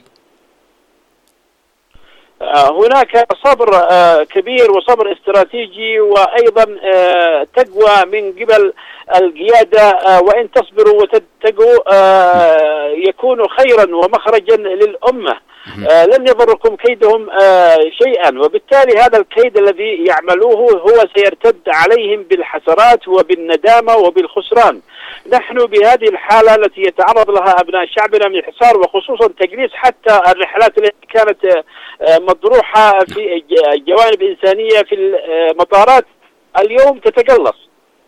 هناك صبر كبير وصبر استراتيجي، وأيضا تقوى من قبل القيادة، وإن تصبروا وتتقوا يكون خيرا ومخرجا للأمة. لن يضركم كيدهم شيئا، وبالتالي هذا الكيد الذي يعملوه هو سيرتد عليهم بالحسرات وبالندامة وبالخسران. نحن بهذه الحالة التي يتعرض لها أبناء شعبنا من الحصار، وخصوصا تجليس حتى الرحلات التي كانت مطروحة في جوانب إنسانية في المطارات اليوم تتقلص.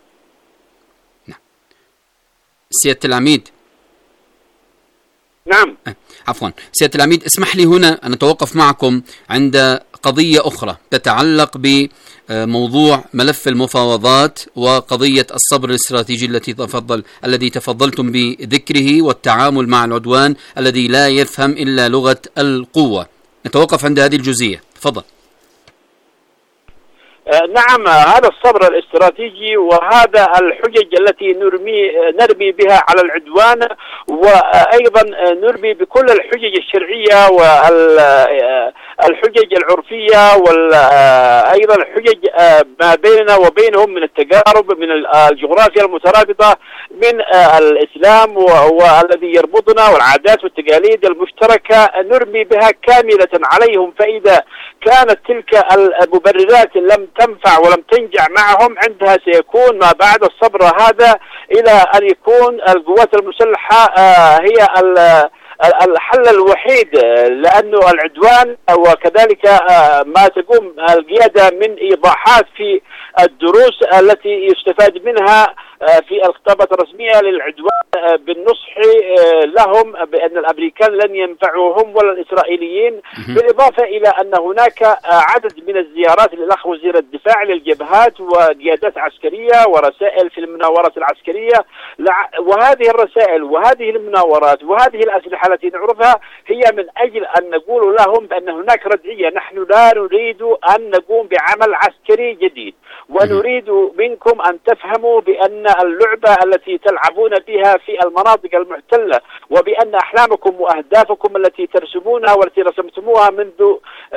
سيادة العميد. نعم. عفوا سيادة العميد، اسمح لي هنا أن أتوقف معكم عند قضية أخرى تتعلق بموضوع ملف المفاوضات وقضية الصبر الاستراتيجي التي تفضل الذي تفضلتم بذكره، والتعامل مع العدوان الذي لا يفهم إلا لغة القوة. نتوقف عند هذه الجزئية، تفضل. نعم، هذا الصبر الاستراتيجي وهذا الحجج التي نرمي نرمي بها على العدوان، وأيضا نرمي بكل الحجج الشرعية والحجج العرفية، وأيضا الحجج ما بيننا وبينهم من التقارب، من الجغرافيا المترابطة، من الإسلام والذي يربطنا والعادات والتقاليد المشتركة، نرمي بها كاملة عليهم. فإذا كانت تلك المبررات لم تنفع ولم تنجح معهم، عندها سيكون ما بعد الصبر هذا إلى أن يكون القوات المسلحة هي الحل الوحيد، لأنه العدوان وكذلك ما تقوم القيادة من إيضاحات في الدروس التي يستفاد منها في الخطابات الرسمية للعدوان بالنصح لهم بأن الأمريكان لن ينفعوهم ولا الإسرائيليين، بالإضافة إلى أن هناك عدد من الزيارات للأخ وزير الدفاع للجبهات وقيادات عسكرية ورسائل في المناورات العسكرية، وهذه الرسائل وهذه المناورات وهذه الأسلحة التي نعرفها هي من أجل أن نقول لهم بأن هناك ردعية. نحن لا نريد أن نقوم بعمل عسكري جديد، ونريد منكم أن تفهموا بأن اللعبة التي تلعبون بها في المناطق المحتلة، وبأن أحلامكم وأهدافكم التي ترسمونها والتي رسمتموها منذ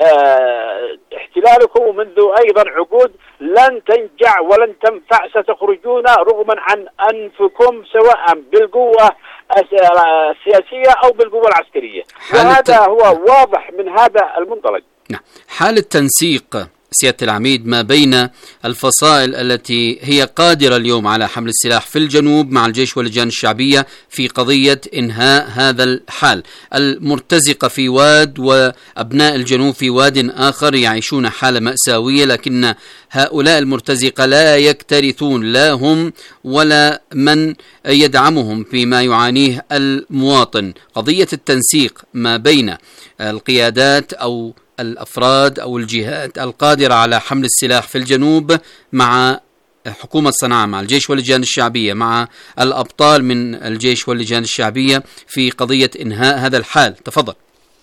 احتلالكم ومنذ أيضا عقود لن تنجع ولن تنفع، ستخرجون رغما عن أنفكم سواء بالقوة السياسية أو بالقوة العسكرية، وهذا هو واضح من هذا المنطلق. حال التنسيق سيادة العميد ما بين الفصائل التي هي قادرة اليوم على حمل السلاح في الجنوب مع الجيش واللجان الشعبية في قضية إنهاء هذا الحال، المرتزقة في واد وأبناء الجنوب في واد آخر يعيشون حالة مأساوية، لكن هؤلاء المرتزقة لا يكترثون لا هم ولا من يدعمهم فيما يعانيه المواطن. قضية التنسيق ما بين القيادات أو الأفراد أو الجهات القادرة على حمل السلاح في الجنوب مع حكومة صنعاء، مع الجيش واللجان الشعبية، مع الأبطال من الجيش واللجان الشعبية في قضية إنهاء هذا الحال. تفضل.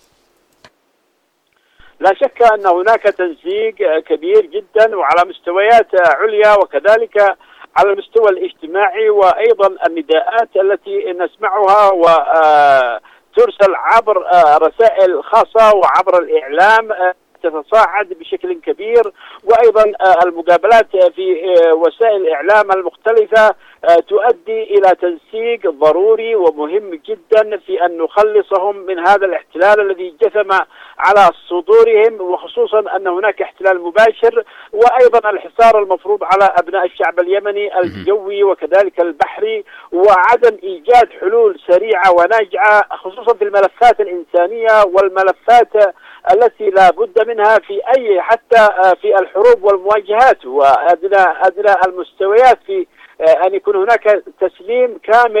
لا شك أن هناك تنسيق كبير جدا وعلى مستويات عليا، وكذلك على المستوى الاجتماعي، وأيضا النداءات التي نسمعها و ترسل عبر رسائل خاصة وعبر الإعلام تتصاعد بشكل كبير، وأيضا المقابلات في وسائل الإعلام المختلفة تؤدي إلى تنسيق ضروري ومهم جدا في أن نخلصهم من هذا الاحتلال الذي جثم على صدورهم، وخصوصا أن هناك احتلال مباشر وأيضا الحصار المفروض على أبناء الشعب اليمني الجوي وكذلك البحري، وعدم إيجاد حلول سريعة وناجعة خصوصا في الملفات الإنسانية والملفات التي لا بد منها في أي حتى في الحروب والمواجهات وأدنى أدنى المستويات، في أن يكون هناك تسليم كامل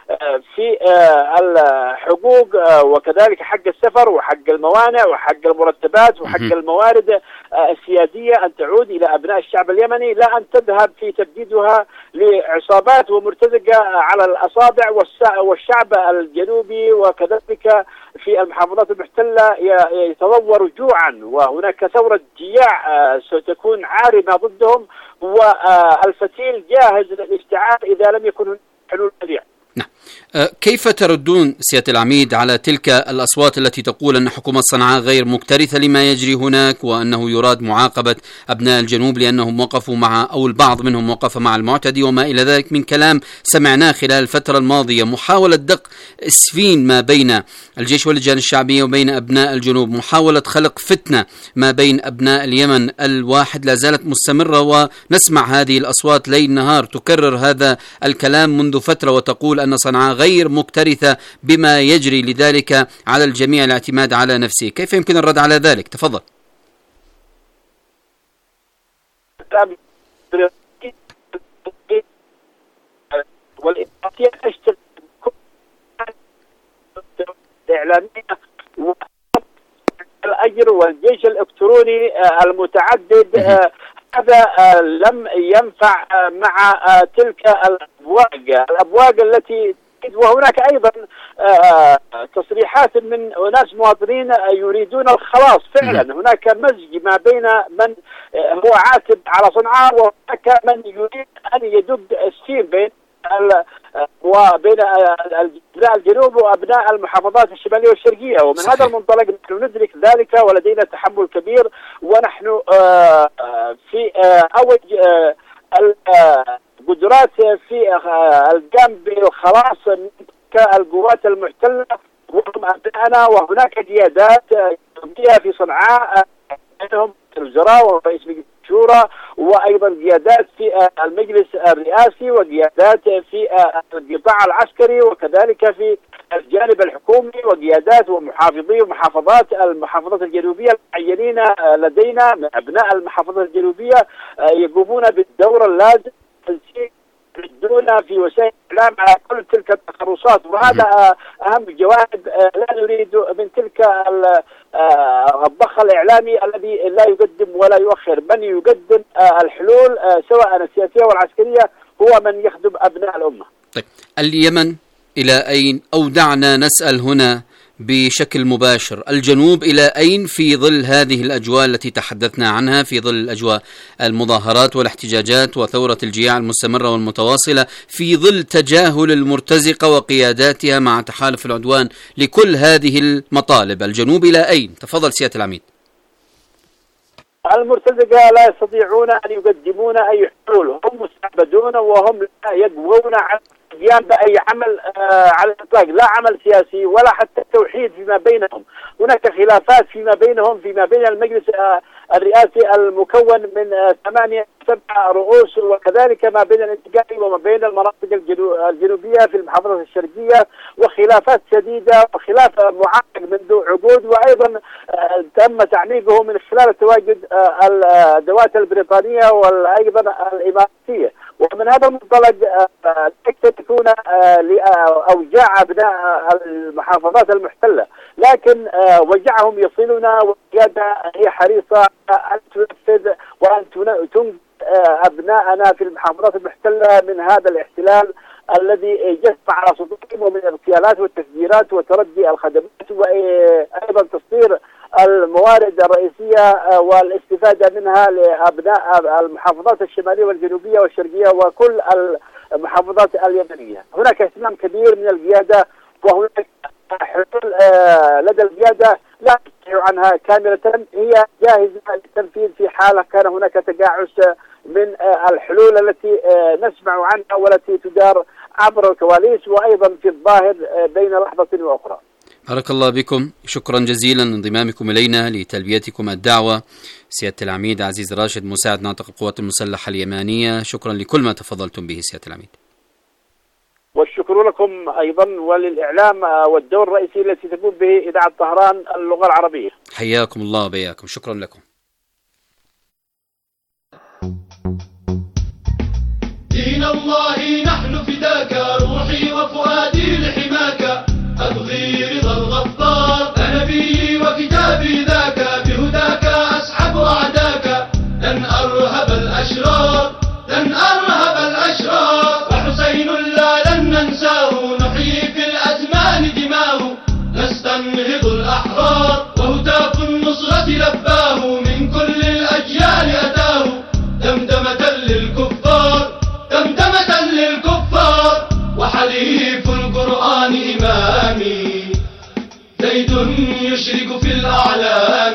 في الحقوق وكذلك حق السفر وحق الموانع وحق المرتبات وحق الموارد السيادية أن تعود إلى أبناء الشعب اليمني، لا أن تذهب في تبديدها لعصابات ومرتزقة على الأصابع. والشعب الجنوبي وكذلك في المحافظات المحتلة يتضور جوعا، وهناك ثورة جياع ستكون عارمة ضدهم، والفتيل جاهز للاشتعال إذا لم يكن هناك حلول سريعة. نعم. كيف تردون سيادة العميد على تلك الأصوات التي تقول أن حكومة صنعاء غير مكترثة لما يجري هناك، وأنه يراد معاقبة أبناء الجنوب لأنهم وقفوا مع، أو البعض منهم وقف مع المعتدي وما إلى ذلك من كلام سمعناه خلال الفترة الماضية، محاولة دق اسفين ما بين الجيش واللجان الشعبية وبين أبناء الجنوب، محاولة خلق فتنة ما بين أبناء اليمن الواحد لا زالت مستمرة، ونسمع هذه الأصوات ليل نهار تكرر هذا الكلام منذ فترة وتقول أن صنعاء غير مكترثة بما يجري، لذلك على الجميع الاعتماد على نفسه. كيف يمكن الرد على ذلك؟ تفضل. الإعلامية والأجر والجيش الإلكتروني المتعدد هذا لم ينفع مع تلك الأبواق الأبواق التي، وهناك أيضا تصريحات من ناس مواطنين يريدون الخلاص فعلا. هناك مزج ما بين من هو عاتب على صنعاء وهناك من يريد أن يدب السير بين وبين أبناء الجنوب وأبناء المحافظات الشمالية والشرقية. ومن صحيح. هذا المنطلق نحن ندرك ذلك ولدينا تحمل كبير، ونحن في أوج القدرات في القيام بالخلاص من القوات المحتلة وهم أبنائنا. وهناك قيادات في صنعاء بينهم الوزراء ورئيس مجلس الشورى، وأيضا قيادات في المجلس الرئاسي وقيادات في القطاع العسكري وكذلك في الجانب الحكومي وقيادات ومحافظي ومحافظات المحافظات الجنوبية المعينين لدينا من أبناء المحافظات الجنوبية يقومون بالدور اللازم يردون في وسائل الإعلام على كل تلك التخرصات. وهذا أهم جوانب لا نريد من تلك الضخ الإعلامي الذي لا يقدم ولا يؤخر. من يقدم الحلول سواء السياسية والعسكرية هو من يخدم أبناء الأمة. طيب اليمن إلى أين؟ أو دعنا نسأل هنا بشكل مباشر، الجنوب إلى أين في ظل هذه الأجواء التي تحدثنا عنها، في ظل الأجواء المظاهرات والاحتجاجات وثورة الجياع المستمرة والمتواصلة، في ظل تجاهل المرتزقة وقياداتها مع تحالف العدوان لكل هذه المطالب؟ الجنوب إلى أين؟ تفضل سيادة العميد. المرتزقة لا يستطيعون أن يقدمون أي حلول، هم مستعبدون وهم لا يقوون على القيام بأي عمل آه على الإطلاق، لا عمل سياسي ولا حتى التوحيد فيما بينهم. هناك خلافات فيما بينهم، فيما بين المجلس آه الرئاسي المكون من آه ثمانية سبع رؤوس، وكذلك ما بين الانتقالي وما بين المناطق الجنو الجنوبية في المحافظة الشرقية، وخلافات شديدة وخلاف معقد منذ عقود. وأيضا آه تم تعميقه من خلال تواجد آه الأدوات البريطانية وأيضا الإماراتية. ومن هذا المنطلق يكتفون لأوجاع أبناء المحافظات المحتلة، لكن وجعهم يصلنا والقيادة هي حريصة أن تنفذ وأن تنقذ أبناءنا في المحافظات المحتلة من هذا الاحتلال الذي جث على صدورهم ومن الاغتيالات والتفجيرات وتردي الخدمات، وأيضا تصدير الموارد الرئيسية والاستفادة منها لأبناء المحافظات الشمالية والجنوبية والشرقية وكل المحافظات اليمنية. هناك اهتمام كبير من القيادة، وهناك حلول لدى القيادة لا تستطيع عنها كاملة، هي جاهزة للتنفيذ في حالة كان هناك تجاعس من الحلول التي نسمع عنها والتي تدار عبر الكواليس وأيضا في الظاهر بين لحظة وأخرى. بارك الله بكم، شكرا جزيلا انضمامكم إلينا لتلبيتكم الدعوة سيادة العميد عزيز راشد مساعد ناطق القوات المسلحة اليمانية. شكرا لكل ما تفضلتم به سيادة العميد. والشكر لكم أيضا وللإعلام والدور الرئيسي التي تقوم به إذاعة طهران اللغة العربية. حياكم الله وبياكم، شكرا لكم. دين الله نحن فداك، روحي وفؤادي لحماك، أبغي رضا الغفار، نبيي وكتابي ذاك، بهداك أسحب أعداك، لن أرهب الأشرار، لن أرهب الأشرار، وحسين لا لن ننساه، نحيي في الأزمان دماه، نستنهض الأحرار، وهتاف النصرة لباه، من كل الأجيال أتاه، دمدمة للكفار، دمدمة للكفار، وحليف القرآن إمامي، زيد يشرق في الأعلام،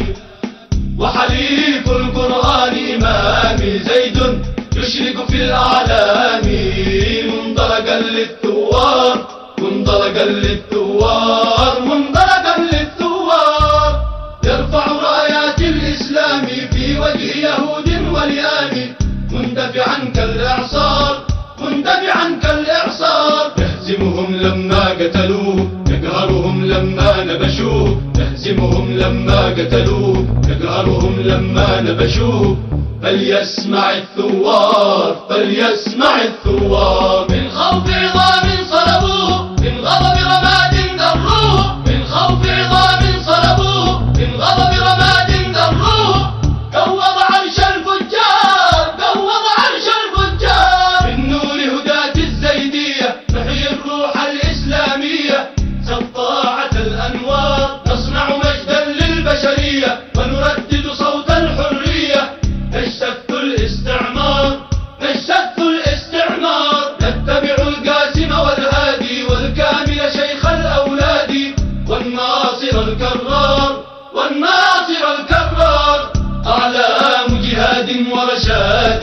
وحليف القرآن إمامي، زيد يشرق في الأعلام، منطلقا للثوار، منطلقا للثوار، منطلقا للثوار، يرفع رايات الإسلام في وجه يهود ولئام، مندفعا كالإعصار، مندفعا كالإعصار، يهزمهم لما قتلوه، يقهرهم لما نبشوه، يهزمهم لما قتلوه، يقهرهم لما نبشوه، فليسمع الثوار، فليسمع الثوار، من خوف عظام صلبوه، من غضب رماد ذروه، من خوف عظام صلبوه، من غضب رماد ذروه، قوض عرش الفجار، قوض عرش الفجار، من نور هداة الزيدية نحيي الروح الإسلامية، سطاعة الأنوار، نصنع مجدا للبشرية، ونردد صوت الحرية، نجتث الاستعمار، نجتث الاستعمار، نتبع القاسم والهادي، والكامل شيخ الأولاد، والناصر الكرار، والناصر الكرار، أعلام جهاد ورشاد،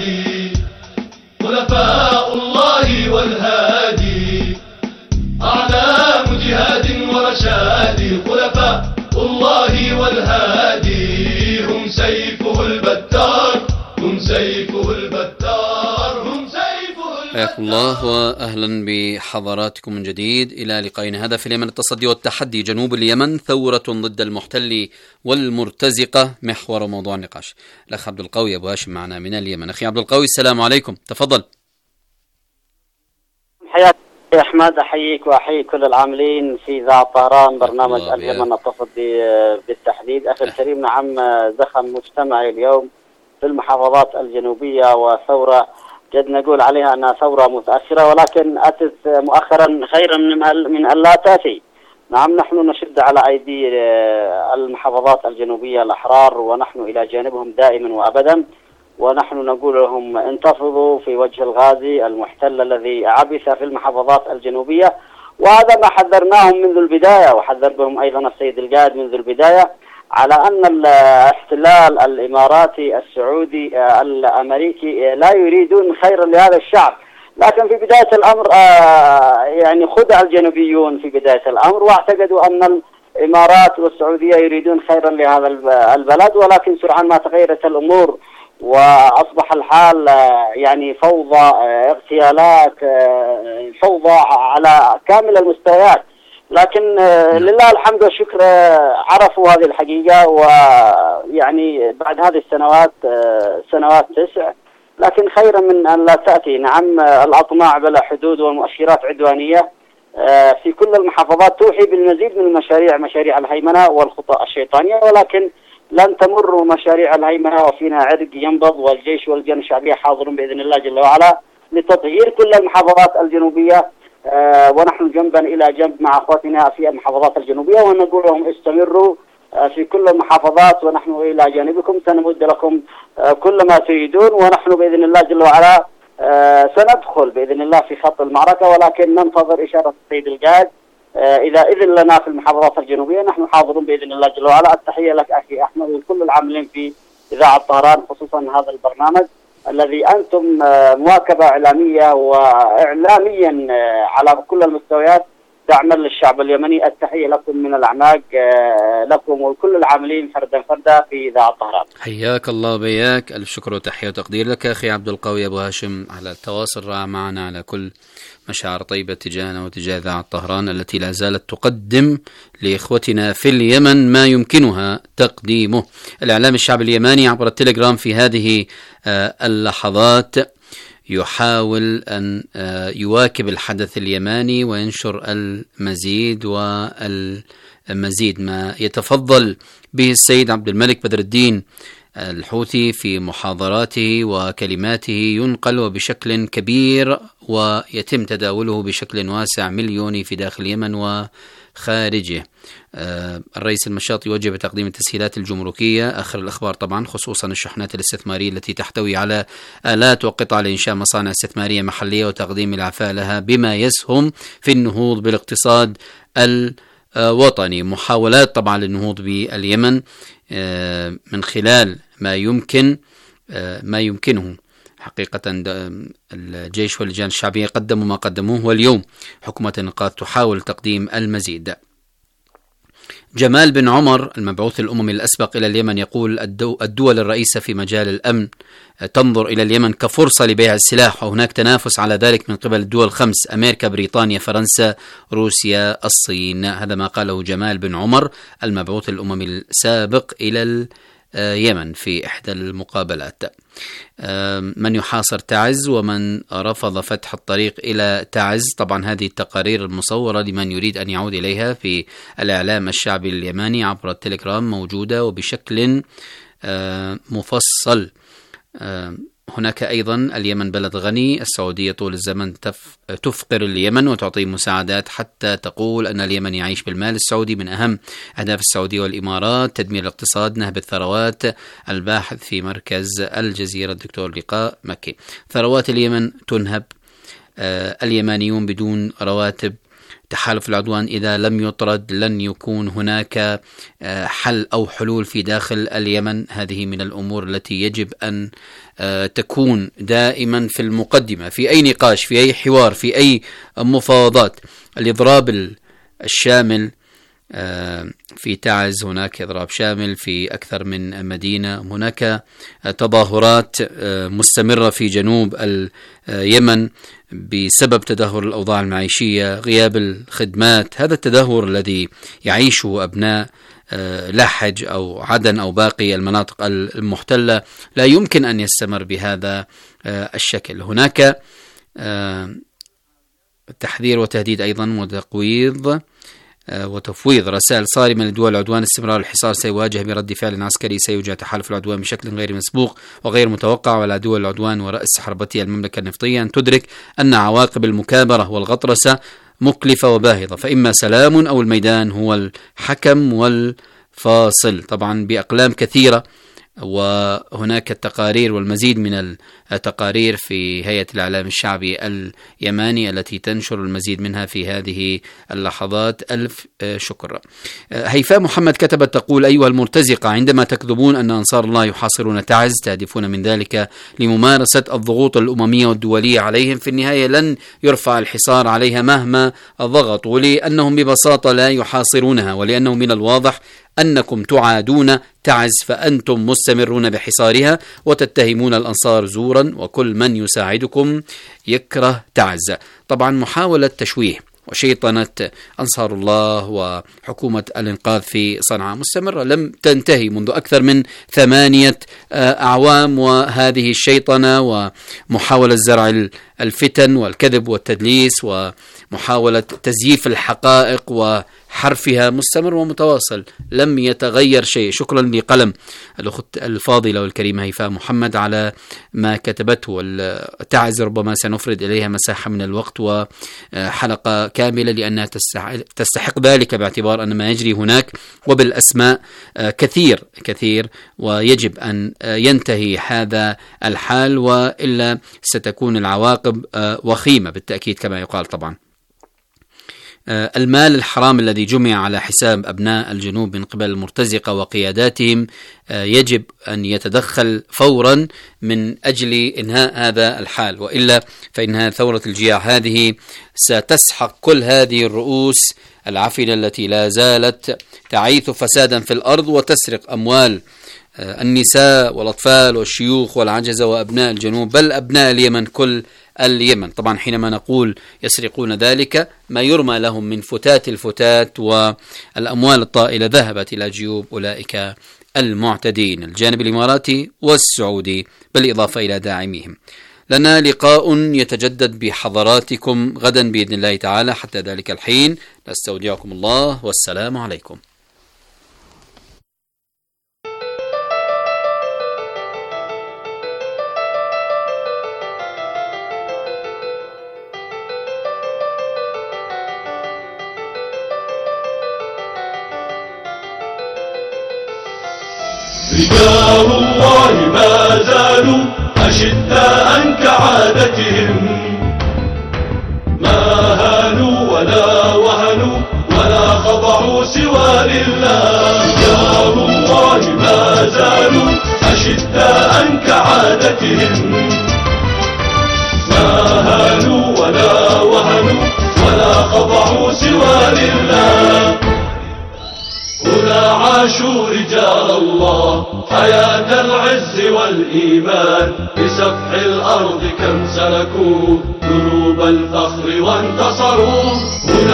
خلفاء الله والهادي، أعلام جهاد ورشاد، خلفاء الله والهادي، هم سيفه البتار، هم سيفه البتار، هم سيفه البتار. حياكم الله وأهلا بحضراتكم من جديد إلى لقائنا هذا في اليمن، التصدي والتحدي، جنوب اليمن ثورة ضد المحتل والمرتزقة، محور وموضوع النقاش. الأخ عبد القوي أبو هاشم معنا من اليمن. أخي عبد القوي السلام عليكم، تفضل. حياك يا أحمد، أحييك وأحيي كل العاملين في إذاعة طهران، برنامج اليمن التصدي بالتحديد. أخي الكريم، نعم زخم مجتمعي اليوم في المحافظات الجنوبية، وثورة قد نقول عليها أنها ثورة متأخرة، ولكن أتت مؤخرا خيرا من أن لا تأتي. نعم نحن نشد على أيدي المحافظات الجنوبية الأحرار، ونحن إلى جانبهم دائما وأبدا، ونحن نقول لهم انتفضوا في وجه الغازي المحتل الذي عبث في المحافظات الجنوبية، وهذا ما حذرناهم منذ البداية، وحذر بهم أيضا السيد القائد منذ البداية، على أن الاحتلال الإماراتي السعودي الأمريكي لا يريدون خيرا لهذا الشعب. لكن في بداية الأمر يعني خدع الجنوبيون في بداية الأمر، واعتقدوا أن الإمارات والسعودية يريدون خيرا لهذا البلد، ولكن سرعان ما تغيرت الأمور وأصبح الحال يعني فوضى، اغتيالات، فوضى على كامل المستويات. لكن لله الحمد والشكر عرفوا هذه الحقيقة، ويعني بعد هذه السنوات سنوات تسع، لكن خيرا من أن لا تأتي. نعم الأطماع بلا حدود والمؤشرات عدوانية في كل المحافظات توحي بالمزيد من المشاريع، مشاريع الهيمنة والخطى الشيطانية، ولكن لن تمر مشاريع الهيمنة وفينا عرق ينبض، والجيش واللجان الشعبية حاضرون بإذن الله جل وعلا لتطهير كل المحافظات الجنوبية، آه ونحن جنبا إلى جنب مع أخواتنا في المحافظات الجنوبية، ونقول لهم استمروا آه في كل المحافظات، ونحن إلى جانبكم سنمد لكم آه كل ما تريدون، ونحن بإذن الله جل وعلا آه سندخل بإذن الله في خط المعركة، ولكن ننتظر إشارة السيد القائد آه إذا إذن لنا في المحافظات الجنوبية نحن حاضرون بإذن الله جل وعلا. التحية لك أخي أحمد وكل العاملين في إذاعة طهران، خصوصا هذا البرنامج الذي أنتم مواكبة إعلامية وإعلاميا على كل المستويات تعمل للشعب اليمني. التحية لكم من الأعماق، لكم وكل العاملين فردا فردا في إذاعة طهران. حياك الله بياك، ألف شكر وتحية وتقدير لك أخي عبد القوي أبو هاشم على التواصل معنا، على كل مشاعر طيبة تجاهنا وتجاه إذاعة طهران التي لا زالت تقدم لإخوتنا في اليمن ما يمكنها تقديمه. الإعلام الشعبي اليماني عبر التليجرام في هذه اللحظات يحاول أن يواكب الحدث اليماني وينشر المزيد والمزيد. ما يتفضل به السيد عبد الملك بدر الدين الحوثي في محاضراته وكلماته ينقل وبشكل كبير ويتم تداوله بشكل واسع مليوني في داخل اليمن وخارجه. الرئيس المشاط يوجه بتقديم التسهيلات الجمركية آخر الأخبار طبعا، خصوصا الشحنات الاستثمارية التي تحتوي على آلات وقطع لإنشاء مصانع استثمارية محلية وتقديم العفاء لها بما يسهم في النهوض بالاقتصاد الوطني. محاولات طبعا للنهوض باليمن من خلال ما يمكن ما يمكنه. حقيقة الجيش واللجان الشعبية قدموا ما قدموه، واليوم حكومة الإنقاذ تحاول تقديم المزيد. جمال بن عمر المبعوث الأممي الأسبق إلى اليمن يقول الدول الرئيسة في مجال الأمن تنظر إلى اليمن كفرصة لبيع السلاح، وهناك تنافس على ذلك من قبل الدول الخمس: أمريكا، بريطانيا، فرنسا، روسيا، الصين. هذا ما قاله جمال بن عمر المبعوث الأممي السابق إلى اليمن في إحدى المقابلات. من يحاصر تعز ومن رفض فتح الطريق إلى تعز. طبعا هذه التقارير المصورة لمن يريد أن يعود إليها في الإعلام الشعبي اليماني عبر التليجرام موجودة وبشكل مفصل. هناك أيضا اليمن بلد غني، السعودية طول الزمن تفقر اليمن وتعطي مساعدات حتى تقول أن اليمن يعيش بالمال السعودي. من أهم أهداف السعودية والإمارات تدمير الاقتصاد، نهب الثروات. الباحث في مركز الجزيرة الدكتور لقاء مكي: ثروات اليمن تنهب، آه اليمانيون بدون رواتب، تحالف العدوان إذا لم يطرد لن يكون هناك حل أو حلول في داخل اليمن. هذه من الأمور التي يجب أن تكون دائما في المقدمة في أي نقاش، في أي حوار، في أي مفاوضات. الإضراب الشامل في تعز، هناك إضراب شامل في أكثر من مدينة، هناك تظاهرات مستمرة في جنوب اليمن بسبب تدهور الأوضاع المعيشية، غياب الخدمات. هذا التدهور الذي يعيشه أبناء لحج أو عدن أو باقي المناطق المحتلة لا يمكن أن يستمر بهذا الشكل. هناك تحذير وتهديد أيضا وتقويض وتفويض رسائل صارمة لدول العدوان: استمرار الحصار سيواجه برد فعل عسكري، سيواجه تحالف العدوان بشكل غير مسبوق وغير متوقع، وعلى دول العدوان ورأس حربتها المملكة النفطية أن تدرك أن عواقب المكابرة والغطرسة مكلفة وباهظة، فإما سلام أو الميدان هو الحكم والفاصل. طبعا بأقلام كثيرة، وهناك التقارير والمزيد من التقارير في هيئة الإعلام الشعبي اليماني التي تنشر المزيد منها في هذه اللحظات. ألف شكر. هيفاء محمد كتبت تقول: أيها المرتزقة، عندما تكذبون أن أنصار الله يحاصرون تعز تهدفون من ذلك لممارسة الضغوط الأممية والدولية عليهم، في النهاية لن يرفع الحصار عليها مهما ضغطوا، لأنهم ببساطة لا يحاصرونها، ولأنه من الواضح أنكم تعادون تعز، فأنتم مستمرون بحصارها وتتهمون الأنصار زورا، وكل من يساعدكم يكره تعز. طبعا محاولة تشويه وشيطنة أنصار الله وحكومة الإنقاذ في صنعاء مستمرة، لم تنتهي منذ أكثر من ثمانية أعوام، وهذه الشيطنة ومحاولة زرع الفتن والكذب والتدليس ومحاولة تزييف الحقائق وحرفها مستمر ومتواصل، لم يتغير شيء. شكرا لقلم الأخت الفاضلة والكريمة هيفاء محمد على ما كتبته. تعز ربما سنفرد إليها مساحة من الوقت وحلقة كاملة لأنها تستحق ذلك، باعتبار أن ما يجري هناك وبالأسماء كثير كثير، ويجب أن ينتهي هذا الحال وإلا ستكون العواقب وخيمة بالتأكيد كما يقال. طبعا المال الحرام الذي جمع على حساب أبناء الجنوب من قبل المرتزقة وقياداتهم يجب أن يتدخل فورا من أجل إنهاء هذا الحال، وإلا فإنها ثورة الجياع هذه ستسحق كل هذه الرؤوس العفنة التي لا زالت تعيث فسادا في الأرض وتسرق أموال النساء والأطفال والشيوخ والعجزة وأبناء الجنوب، بل أبناء اليمن كل اليمن. طبعا حينما نقول يسرقون ذلك ما يرمى لهم من فتات الفتات، والأموال الطائلة ذهبت إلى جيوب أولئك المعتدين، الجانب الإماراتي والسعودي بالإضافة إلى داعميهم. لنا لقاء يتجدد بحضراتكم غدا بإذن الله تعالى. حتى ذلك الحين نستودعكم الله والسلام عليكم. رجال الله ما زالوا أشداء كعادتهم، ما هانوا ولا وهنوا ولا خضعوا سوى لله. رجال الله ما زالوا أشداء كعادتهم، ما هانوا ولا وهنوا ولا خضعوا سوى لله. هنا عاشوا رجال الله حياة العز والإيمان، بسفح الأرض كم سلكوا دروب الفخر وانتصروا. هنا